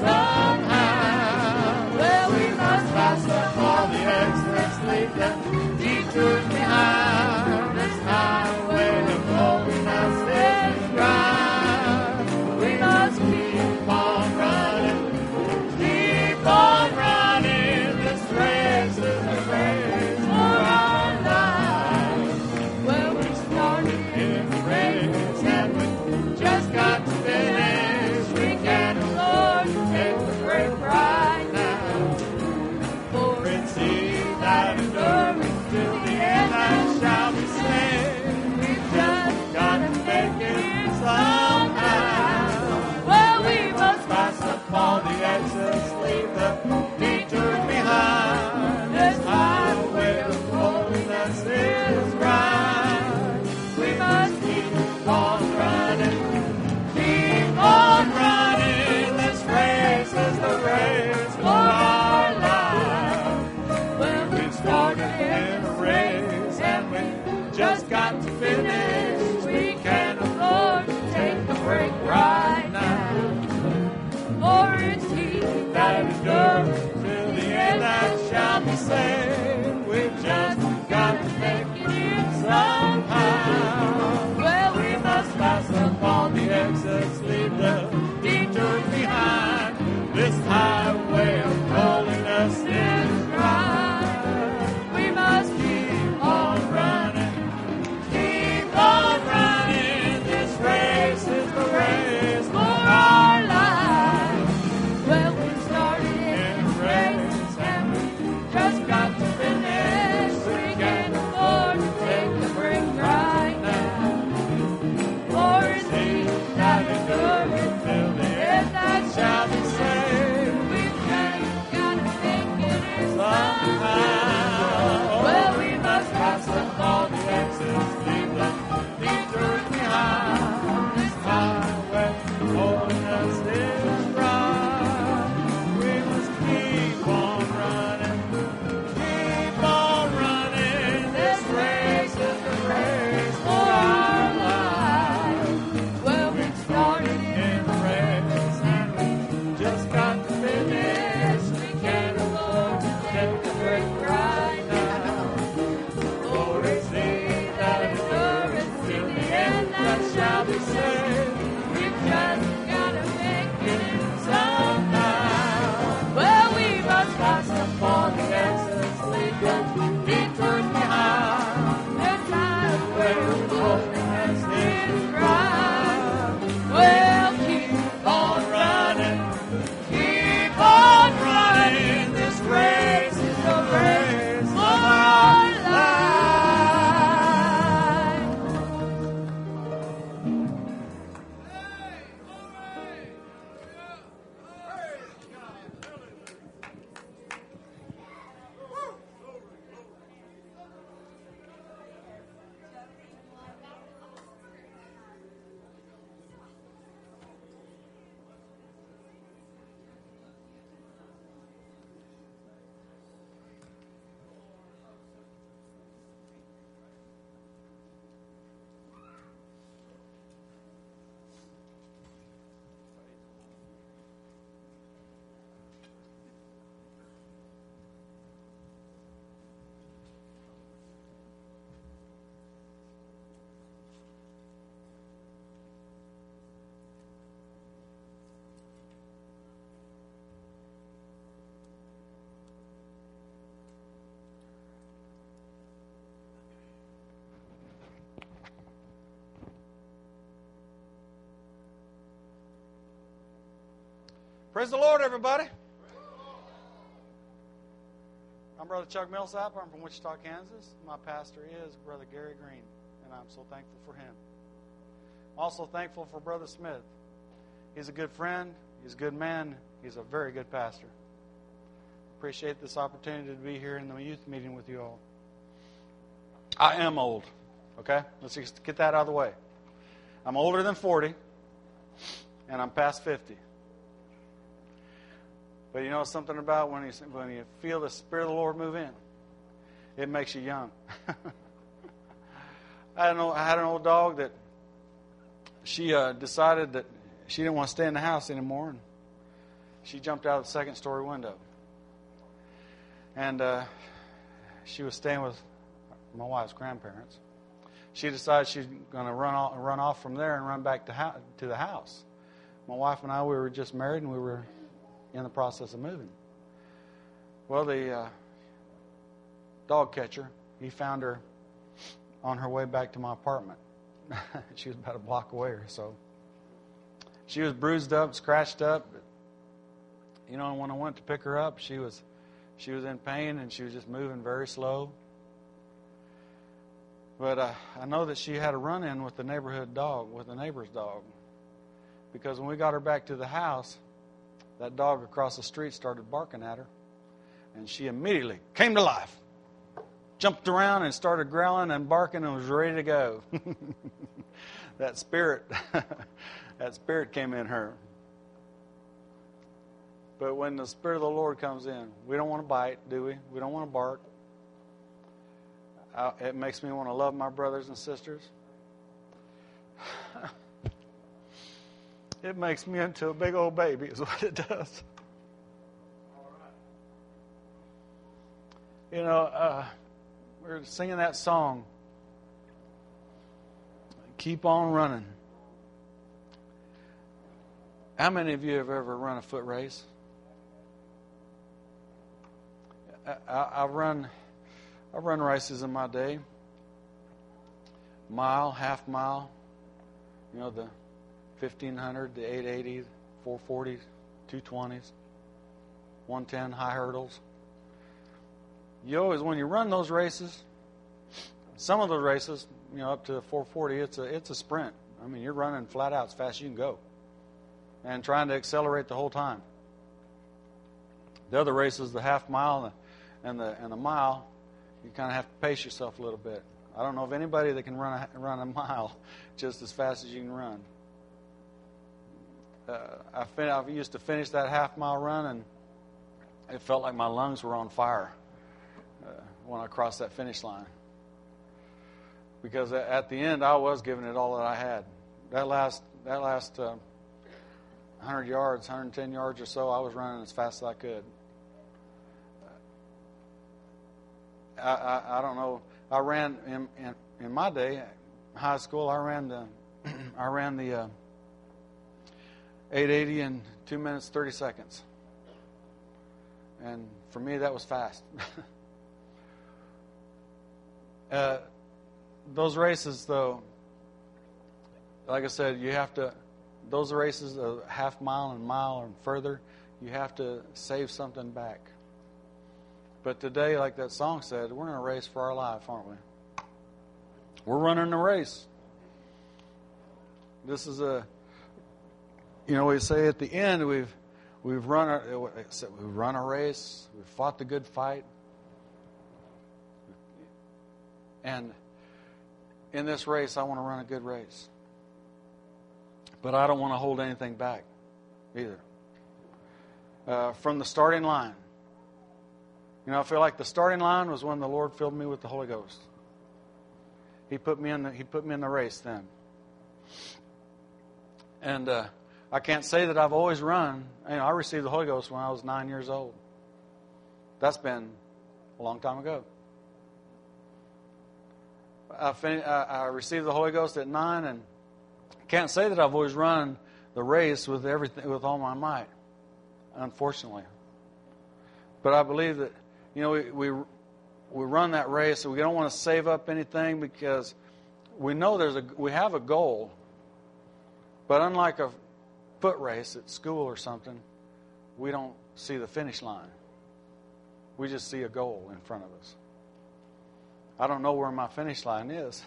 somehow. Well, we must pass up all the exits, leave the detours behind. This highway of holiness is right. We must keep on running, keep on running. This race is the race for our life. Well, we started in the race and we just got to finish. We can't afford to take a break right now. For it's He that endures till the end that shall be saved. We've just got to make it somehow. Well, we must pass up all the exits, leave the detours behind. This highway of holiness is right. We must keep on running, keep on running. This race is the race for our life. Well, we started in a race and we just got to finish. We can't afford to take a break right now. For it's He that endures till the end that shall be saved. We Praise the Lord, everybody. I'm Brother Chuck Millsap. I'm from Wichita, Kansas. My pastor is Brother Gary Green, and I'm so thankful for him. I'm also thankful for Brother Smith. He's a good friend. He's a good man. He's a very good pastor. Appreciate this opportunity to be here in the youth meeting with you all. I am old, okay? Let's just get that out of the way. I'm older than 40, and I'm past 50. But you know something about when you feel the Spirit of the Lord move in, it makes you young. I had an old dog that she decided that she didn't want to stay in the house anymore, and she jumped out of the second-story window. And she was staying with my wife's grandparents. She decided she's going to run off from there and run back to the house. My wife and I, we were just married, and we were in the process of moving. Well, the dog catcher, he found her on her way back to my apartment. She was about a block away or so. She was bruised up, scratched up. But, you know, when I went to pick her up, she was in pain, and she was just moving very slow. But I know that she had a run-in with the neighborhood dog, with the neighbor's dog. Because when we got her back to the house, that dog across the street started barking at her. And she immediately came to life. Jumped around and started growling and barking and was ready to go. That spirit came in her. But when the Spirit of the Lord comes in, we don't want to bite, do we? We don't want to bark. It makes me want to love my brothers and sisters. It makes me into a big old baby is what it does. You know, we're singing that song, Keep On Running. How many of you have ever run a foot race? I've run races in my day. Mile, half mile, you know, the 1500, the 880, 440, 220s, 110 high hurdles. You always, when you run those races, some of those races, you know, up to 440, it's a sprint. I mean, you're running flat out as fast as you can go, and trying to accelerate the whole time. The other races, the half mile and the mile, you kind of have to pace yourself a little bit. I don't know of anybody that can run a mile just as fast as you can run. I used to finish that half-mile run, and it felt like my lungs were on fire when I crossed that finish line. Because at the end, I was giving it all that I had. That last 100 yards, 110 yards or so, I was running as fast as I could. I don't know. I ran in my day, high school. I ran the 880 in 2 minutes 30 seconds, and for me that was fast. Those races, though, like I said, you have to. Those races, a half mile and mile and further, you have to save something back. But today, like that song said, we're in a race for our life, aren't we? We're running a race. This is a, you know, we say at the end we've run a race, we've fought the good fight, and in this race, I want to run a good race. But I don't want to hold anything back either. From the starting line. You know, I feel like the starting line was when the Lord filled me with the Holy Ghost. He put me in the race then. And I can't say that I've always run. You know, I received the Holy Ghost when I was 9 years old. That's been a long time ago. I received the Holy Ghost at 9, and can't say that I've always run the race with everything, with all my might, unfortunately. But I believe that, you know, we run that race, and we don't want to save up anything because we know we have a goal. But unlike a foot race at school or something, we don't see the finish line. We just see a goal in front of us. I don't know where my finish line is.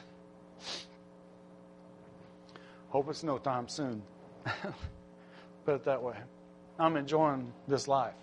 Hope it's no time soon. Put it that way. I'm enjoying this life.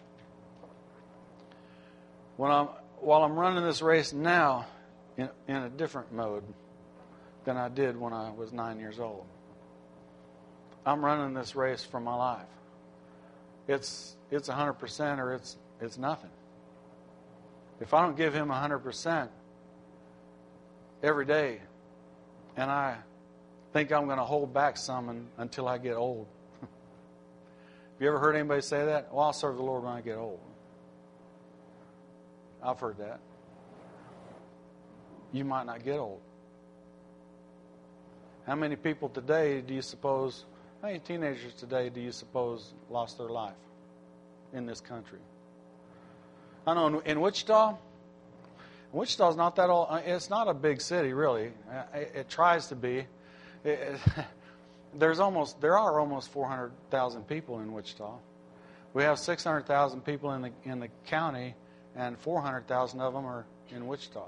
While I'm running this race now in a different mode than I did when I was 9 years old. I'm running this race for my life. It's 100% or it's nothing. If I don't give Him 100% every day, and I think I'm going to hold back some until I get old. Have you ever heard anybody say that? Well, I'll serve the Lord when I get old. I've heard that. You might not get old. How many people today do you suppose, how many teenagers today do you suppose lost their life in this country? I know in Wichita's not that old. It's not a big city, really. It tries to be. There are almost 400,000 people in Wichita. We have 600,000 people in the county, and 400,000 of them are in Wichita.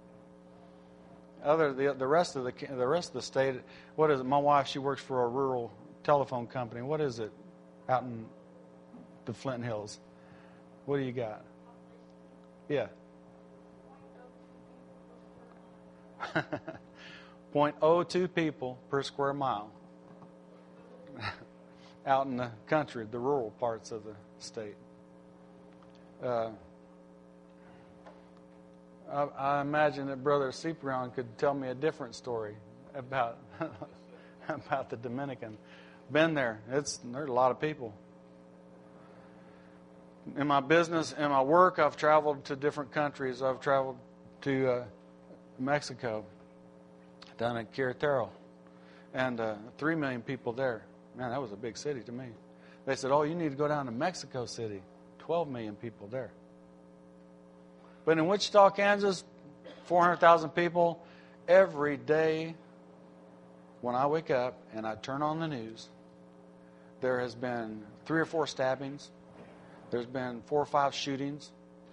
The rest of the state, what is it? My wife, she works for a rural telephone company. What is it out in the Flint Hills? What do you got? Yeah. 0.02 people per square mile out in the country, the rural parts of the state. I imagine that Brother Ciprian could tell me a different story about about the Dominican. Been there. There's a lot of people. In my business and my work, I've traveled to different countries. I've traveled to Mexico, down in Querétaro, and 3 million people there. Man, that was a big city to me. They said, "Oh, you need to go down to Mexico City." 12 million people there. But in Wichita, Kansas, 400,000 people. Every day when I wake up and I turn on the news, there has been 3 or 4 stabbings. There's been 4 or 5 shootings.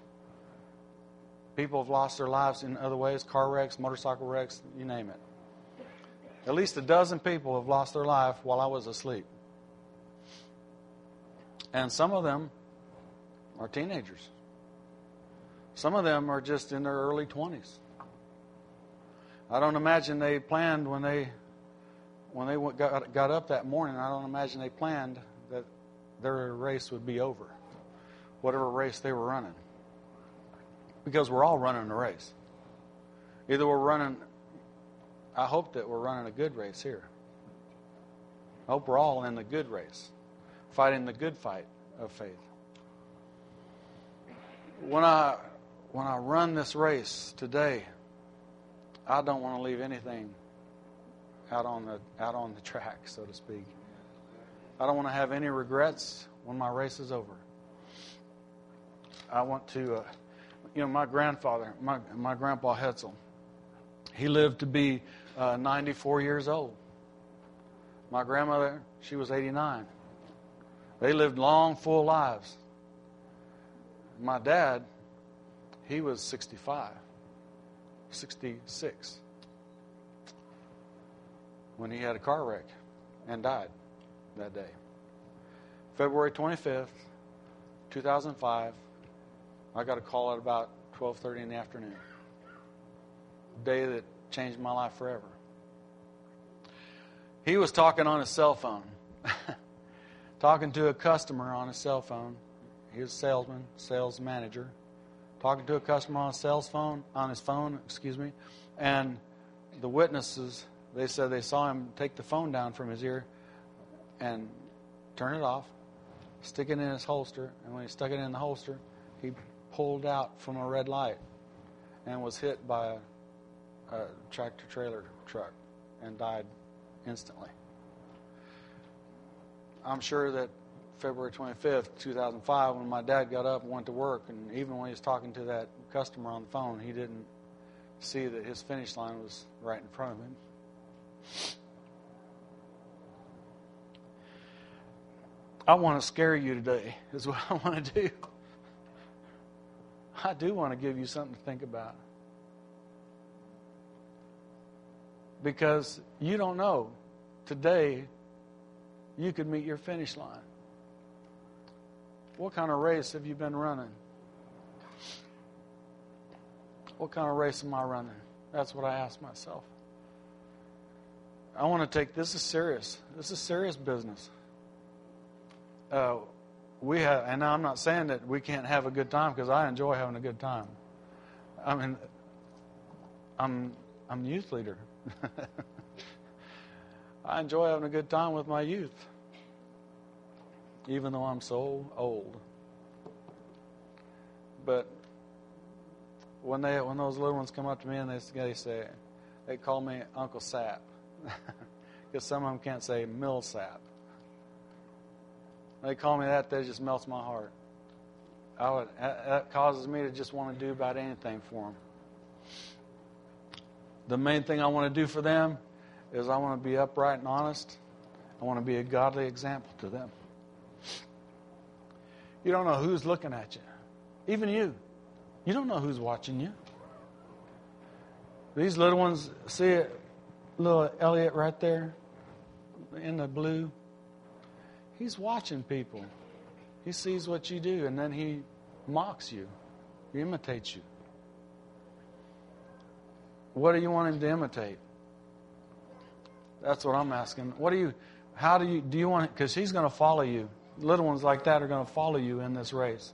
People have lost their lives in other ways, car wrecks, motorcycle wrecks, you name it. At least a dozen people have lost their life while I was asleep. And some of them are teenagers. Some of them are just in their early 20s. I don't imagine they planned when they got up that morning, I don't imagine they planned that their race would be over, whatever race they were running. Because we're all running a race. Either we're running, I hope that we're running a good race here. I hope we're all in the good race, fighting the good fight of faith. When I run this race today, I don't want to leave anything out on the track, so to speak. I don't want to have any regrets when my race is over. I want to, my grandfather, my grandpa Hetzel, he lived to be 94 years old. My grandmother, she was 89. They lived long, full lives. My dad, he was 66 when he had a car wreck and died that day. February 25th, 2005, I got a call at about 12:30 in the afternoon. Day that changed my life forever. He was talking on his cell phone. Talking to a customer on his cell phone. He was a salesman, sales manager. Talking to a customer on his phone, and the witnesses, they said they saw him take the phone down from his ear and turn it off, stick it in his holster, and when he stuck it in the holster, he pulled out from a red light and was hit by a tractor-trailer truck and died instantly. I'm sure that February 25th, 2005, when my dad got up and went to work, and even when he was talking to that customer on the phone, he didn't see that his finish line was right in front of him. I want to scare you today, is what I want to do. I do want to give you something to think about. Because you don't know. Today, you could meet your finish line. What kind of race have you been running? What kind of race am I running? That's what I ask myself. I want to take this is serious. This is serious business. We have, and I'm not saying that we can't have a good time, because I enjoy having a good time. I mean, I'm youth leader. I enjoy having a good time with my youth, even though I'm so old. But when those little ones come up to me and they call me Uncle Sap, because some of them can't say Millsap. They call me that just melts my heart. That causes me to just want to do about anything for them. The main thing I want to do for them is I want to be upright and honest. I want to be a godly example to them. You don't know who's looking at you. Even you. You don't know who's watching you. These little ones, see it, little Elliot right there in the blue. He's watching people. He sees what you do, and then he mocks you. He imitates you. What do you want him to imitate? That's what I'm asking. Do you want, because he's going to follow you. Little ones like that are going to follow you in this race.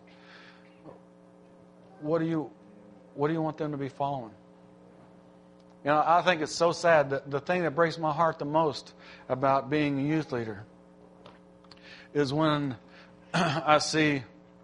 What do you want them to be following? You know, I think it's so sad that the thing that breaks my heart the most about being a youth leader is when I see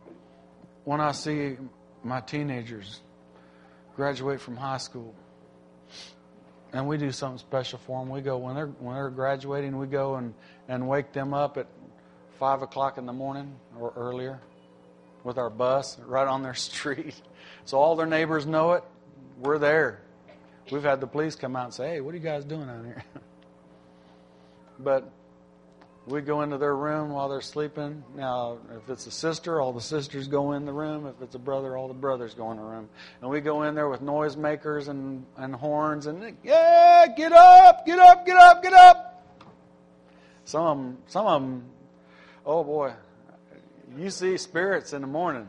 my teenagers graduate from high school, and we do something special for them. We go when they're graduating. We go and wake them up at 5 o'clock in the morning or earlier with our bus right on their street, so all their neighbors know it. We're there. We've had the police come out and say, "Hey, what are you guys doing out here?" But we go into their room while they're sleeping. Now, if it's a sister, all the sisters go in the room. If it's a brother, all the brothers go in the room. And we go in there with noisemakers and horns and, yeah, get up, get up, get up, get up. Some of them, oh boy, you see spirits in the morning.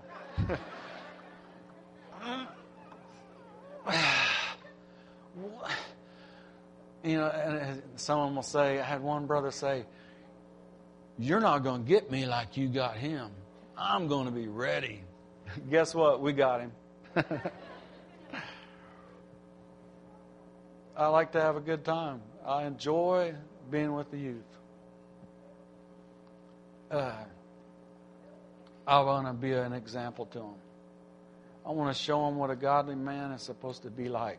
You know, and some of them will say, I had one brother say, "You're not going to get me like you got him. I'm going to be ready." Guess what? We got him. I like to have a good time. I enjoy being with the youth. I want to be an example to them. I want to show them what a godly man is supposed to be like.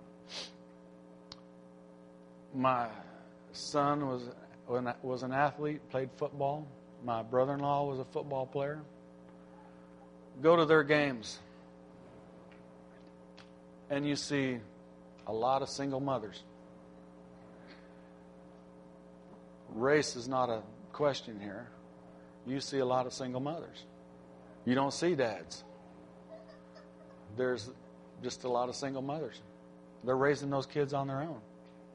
My son was an athlete, played football. My brother-in-law was a football player. Go to their games, and you see a lot of single mothers. Race is not a question here. You see a lot of single mothers. You don't see dads. There's just a lot of single mothers. They're raising those kids on their own.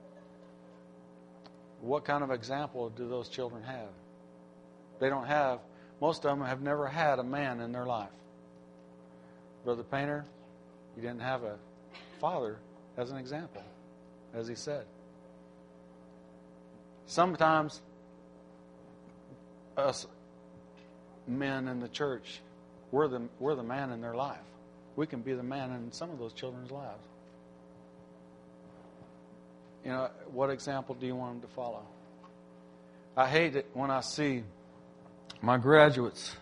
What kind of example do those children have? They don't have, most of them have never had a man in their life. Brother Painter, you didn't have a father as an example, as he said. Sometimes us men in the church, we're the man in their life. We can be the man in some of those children's lives. You know, what example do you want them to follow? I hate it when I see my graduates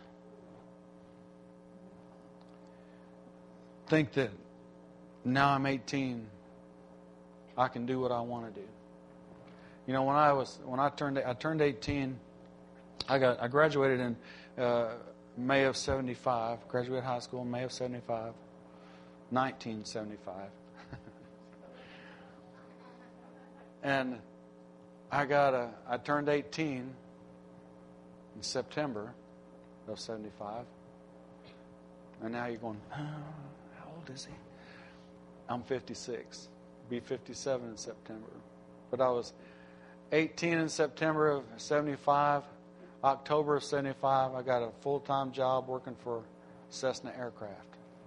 think that now I'm 18, I can do what I want to do. You know, when I turned 18, I graduated in May of 75. Graduated high school in May of 75, 1975. And I turned 18 in September of 75. And now you're going, how old is he? I'm 56. Be 57 in September. But I was 18 in September of 75. October of 75, I got a full-time job working for Cessna Aircraft.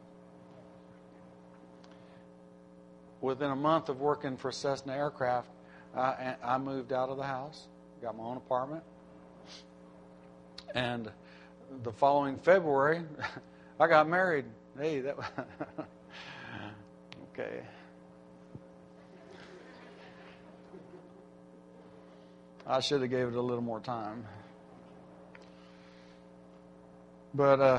Within a month of working for Cessna Aircraft, I moved out of the house, got my own apartment. And the following February, I got married. Hey, that okay. I should have gave it a little more time. But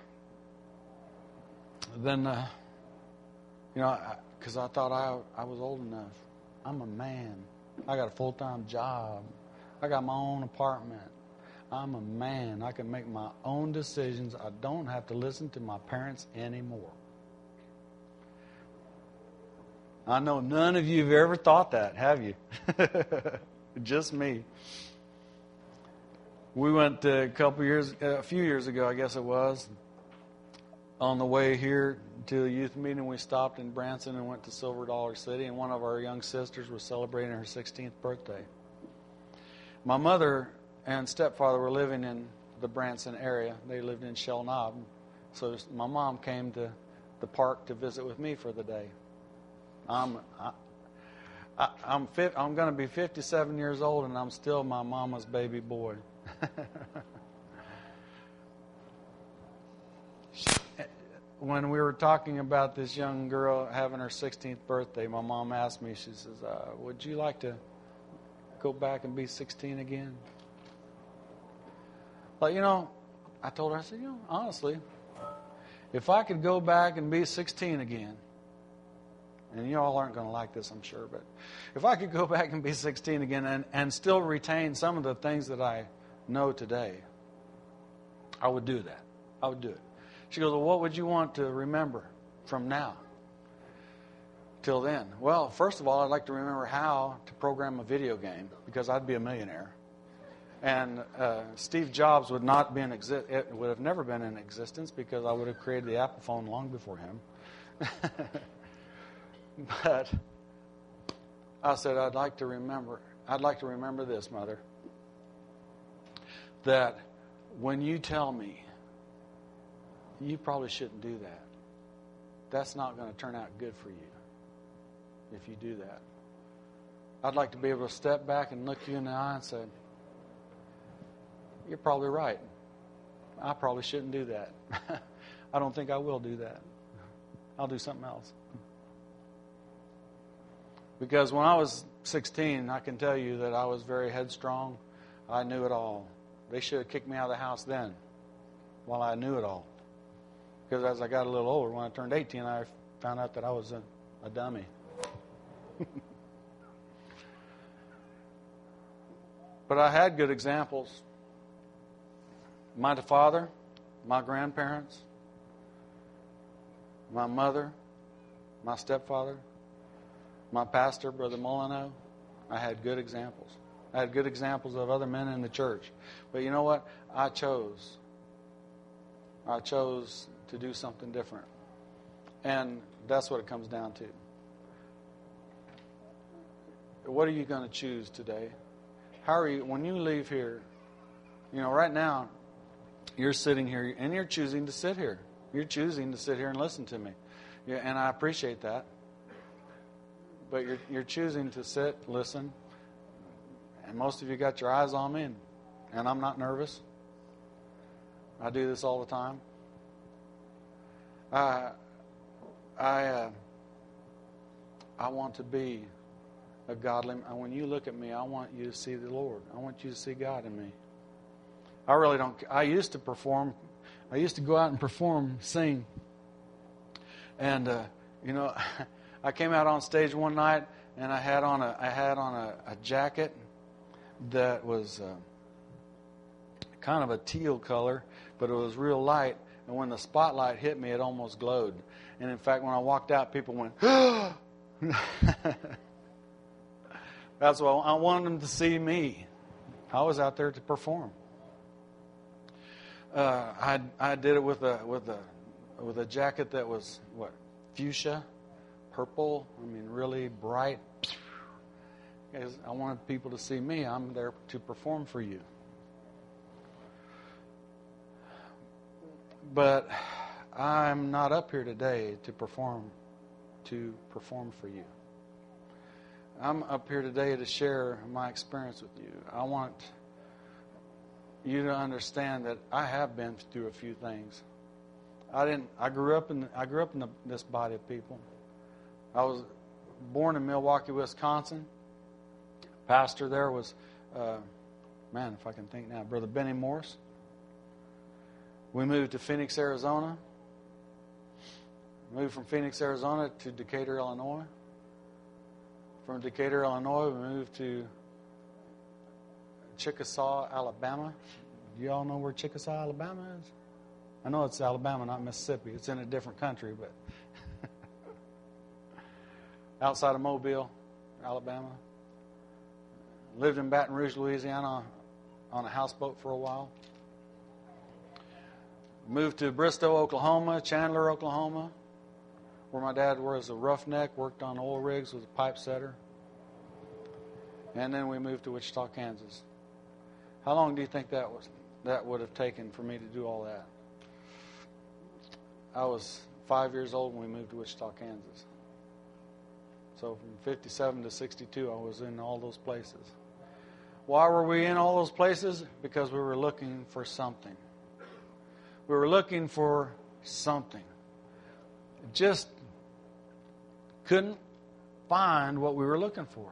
then, because I thought I was old enough. I'm a man. I got a full-time job. I got my own apartment. I'm a man. I can make my own decisions. I don't have to listen to my parents anymore. I know none of you have ever thought that, have you? Just me. We went a few years ago, I guess it was, on the way here to a youth meeting. We stopped in Branson and went to Silver Dollar City, and one of our young sisters was celebrating her 16th birthday. My mother and stepfather were living in the Branson area. They lived in Shell Knob. So my mom came to the park to visit with me for the day. I'm going to be 57 years old, and I'm still my mama's baby boy. When we were talking about this young girl having her 16th birthday, my mom asked me, she says, would you like to go back and be 16 again? But, I told her, I said, honestly, if I could go back and be 16 again, and you all aren't going to like this, I'm sure, but if I could go back and be 16 again and still retain some of the things that I know today, I would do that. I would do it. She goes, well, what would you want to remember from now till then? Well, first of all, I'd like to remember how to program a video game, because I'd be a millionaire. And Steve Jobs would have never been in existence, because I would have created the Apple phone long before him. But I said, I'd like to remember this, Mother, that when you tell me you probably shouldn't do that, that's not going to turn out good for you if you do that. I'd like to be able to step back and look you in the eye and say, you're probably right. I probably shouldn't do that. I don't think I will do that. I'll do something else. Because when I was 16, I can tell you that I was very headstrong. I knew it all. They should have kicked me out of the house then, while I knew it all. Because as I got a little older, when I turned 18, I found out that I was a dummy. But I had good examples. My father, my grandparents, my mother, my stepfather, my pastor, Brother Molyneux. I had good examples. I had good examples of other men in the church. But you know what? I chose to do something different. And that's what it comes down to. What are you going to choose today? How are you, when you leave here, right now, you're sitting here and you're choosing to sit here. You're choosing to sit here and listen to me. And I appreciate that. But you're choosing to sit, listen, and most of you got your eyes on me, and I'm not nervous. I do this all the time. I want to be a godly. When you look at me, I want you to see the Lord. I want you to see God in me. I really don't. I used to perform. I used to go out and perform, sing, and I came out on stage one night, and I had on a jacket that was kind of a teal color, but it was real light. And when the spotlight hit me, it almost glowed. And in fact, when I walked out, people went, That's why I wanted them to see me. I was out there to perform. I did it with a jacket that was what, fuchsia, purple. I mean, really bright. Because I wanted people to see me. I'm there to perform for you. But I'm not up here today to perform for you. I'm up here today to share my experience with you. I want you to understand that I have been through a few things. I grew up in this body of people. I was born in Milwaukee, Wisconsin. Pastor there was, if I can think now, Brother Benny Morse. We moved to Phoenix, Arizona. Moved from Phoenix, Arizona to Decatur, Illinois. From Decatur, Illinois, we moved to Chickasaw, Alabama. Do you all know where Chickasaw, Alabama is? I know it's Alabama, not Mississippi. It's in a different country, but outside of Mobile, Alabama. Lived in Baton Rouge, Louisiana on a houseboat for a while. Moved to Bristow, Oklahoma, Chandler, Oklahoma, where my dad was a roughneck, worked on oil rigs, was a pipe setter. And then we moved to Wichita, Kansas. How long do you think that would have taken for me to do all that? I was 5 years old when we moved to Wichita, Kansas. So from 57 to 62, I was in all those places. Why were we in all those places? Because we were looking for something. We were looking for something. Just couldn't find what we were looking for.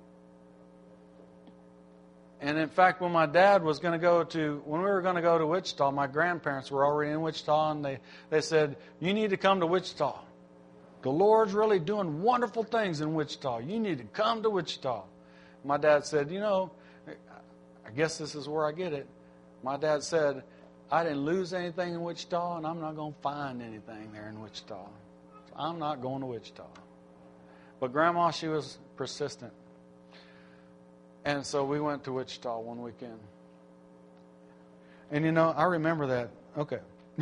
And in fact, when my dad was going to when we were going to go to Wichita, my grandparents were already in Wichita, and they said, "You need to come to Wichita. The Lord's really doing wonderful things in Wichita. You need to come to Wichita." My dad said, I guess this is where I get it. My dad said, "I didn't lose anything in Wichita, and I'm not going to find anything there in Wichita. So I'm not going to Wichita." But Grandma, she was persistent. And so we went to Wichita one weekend. And I remember that. Okay.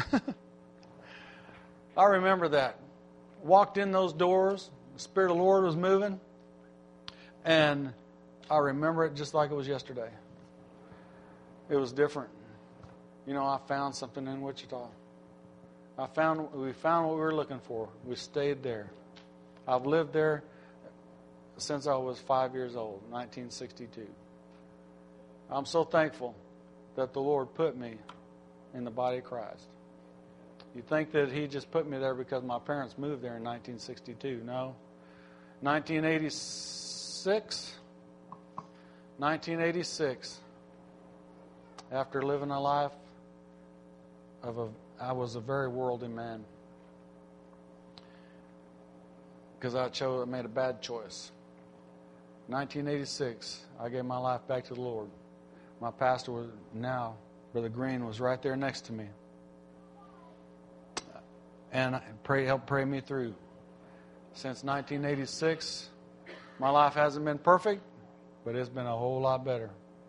I remember that. Walked in those doors. The Spirit of the Lord was moving. And I remember it just like it was yesterday. It was different. I found something in Wichita. We found what we were looking for. We stayed there. I've lived there since I was 5 years old, 1962. I'm so thankful that the Lord put me in the body of Christ. You think that He just put me there because my parents moved there in 1962. No. 1986, after living a life I was a very worldly man. Because I made a bad choice. 1986, I gave my life back to the Lord. My pastor Brother Green, was right there next to me. And helped pray me through. Since 1986, my life hasn't been perfect, but it's been a whole lot better.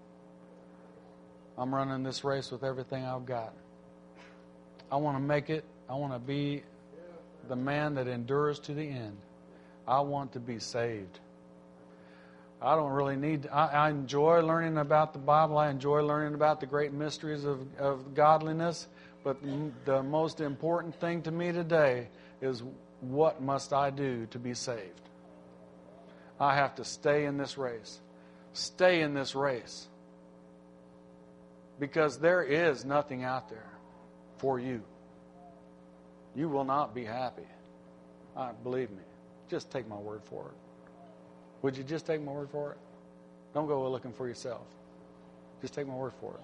I'm running this race with everything I've got. I want to make it. I want to be the man that endures to the end. I want to be saved. I don't really need... I enjoy learning about the Bible. I enjoy learning about the great mysteries of godliness. But the most important thing to me today is, what must I do to be saved? I have to stay in this race. Stay in this race. Because there is nothing out there for you. You will not be happy. Believe me. Just take my word for it. Would you just take my word for it? Don't go looking for yourself. Just take my word for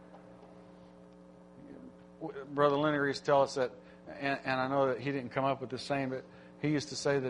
it. Brother Leonard used to tell us that, and I know that he didn't come up with this saying, but he used to say that,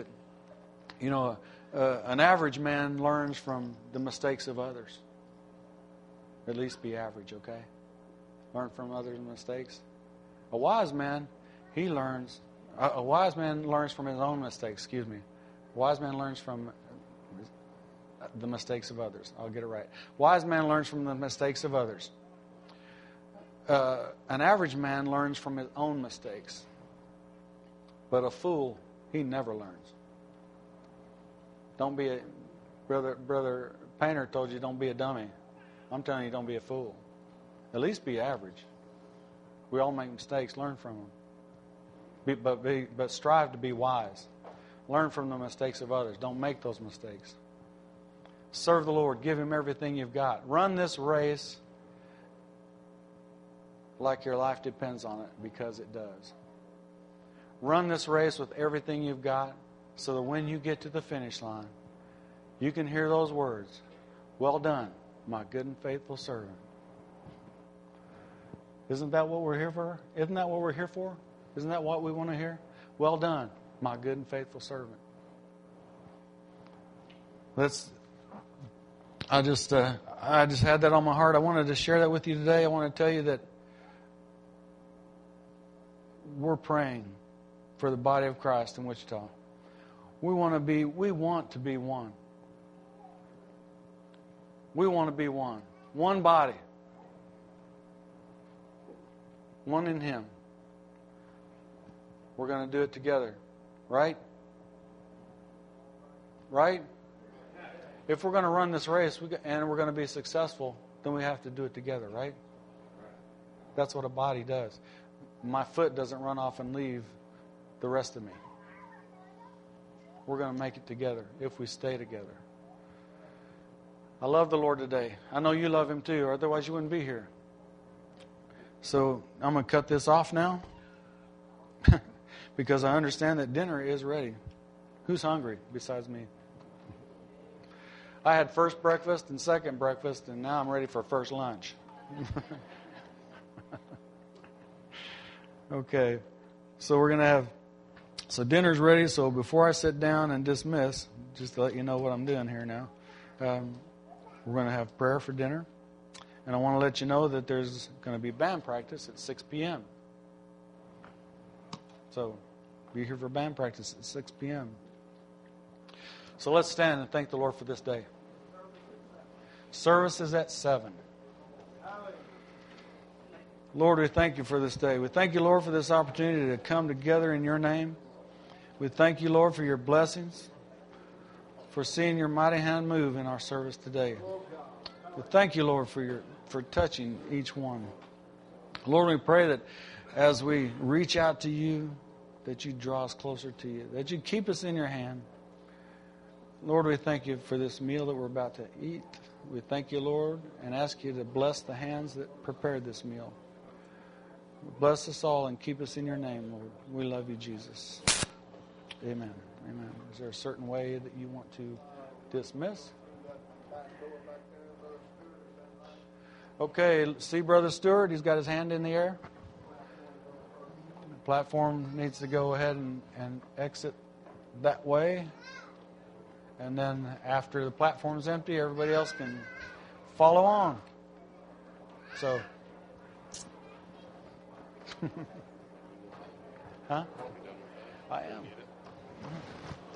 an average man learns from the mistakes of others. At least be average, okay? Learn from others' mistakes. A wise man learns from his own mistakes, A wise man learns from the mistakes of others. I'll get it right. Wise man learns from the mistakes of others. an average man learns from his own mistakes. But a fool, he never learns. Don't be a... Brother Painter told you don't be a dummy. I'm telling you, don't be a fool. At least be average. We all make mistakes. Learn from them. But strive to be wise. Learn from the mistakes of others. Don't make those mistakes. Serve the Lord. Give Him everything you've got. Run this race like your life depends on it, because it does. Run this race with everything you've got, so that when you get to the finish line, you can hear those words, "Well done, my good and faithful servant." Isn't that what we're here for? Isn't that what we're here for? Isn't that what we want to hear? "Well done, my good and faithful servant." I just had that on my heart. I wanted to share that with you today. I want to tell you that we're praying for the body of Christ in Wichita. We want to be one. We want to be one. One body. One in Him. We're going to do it together. Right? Right? If we're going to run this race and we're going to be successful, then we have to do it together, right? That's what a body does. My foot doesn't run off and leave the rest of me. We're going to make it together if we stay together. I love the Lord today. I know you love Him too, or otherwise you wouldn't be here. So I'm going to cut this off now because I understand that dinner is ready. Who's hungry besides me? I had first breakfast and second breakfast, and now I'm ready for first lunch. Okay, so we're going to have... So dinner's ready, so before I sit down and dismiss, just to let you know what I'm doing here now, we're going to have prayer for dinner. And I want to let you know that there's going to be band practice at 6 p.m. So be here for band practice at 6 p.m. So let's stand and thank the Lord for this day. Service is at 7. Lord, we thank you for this day. We thank you, Lord, for this opportunity to come together in your name. We thank you, Lord, for your blessings, for seeing your mighty hand move in our service today. We thank you, Lord, for touching each one. Lord, we pray that as we reach out to you, that you draw us closer to you, that you keep us in your hand. Lord, we thank you for this meal that we're about to eat. We thank you, Lord, and ask you to bless the hands that prepared this meal. Bless us all and keep us in your name, Lord. We love you, Jesus. Amen. Amen. Is there a certain way that you want to dismiss? Okay, see Brother Stewart? He's got his hand in the air. The platform needs to go ahead and exit that way. And then after the platform's empty, everybody else can follow on. So... Huh? I am.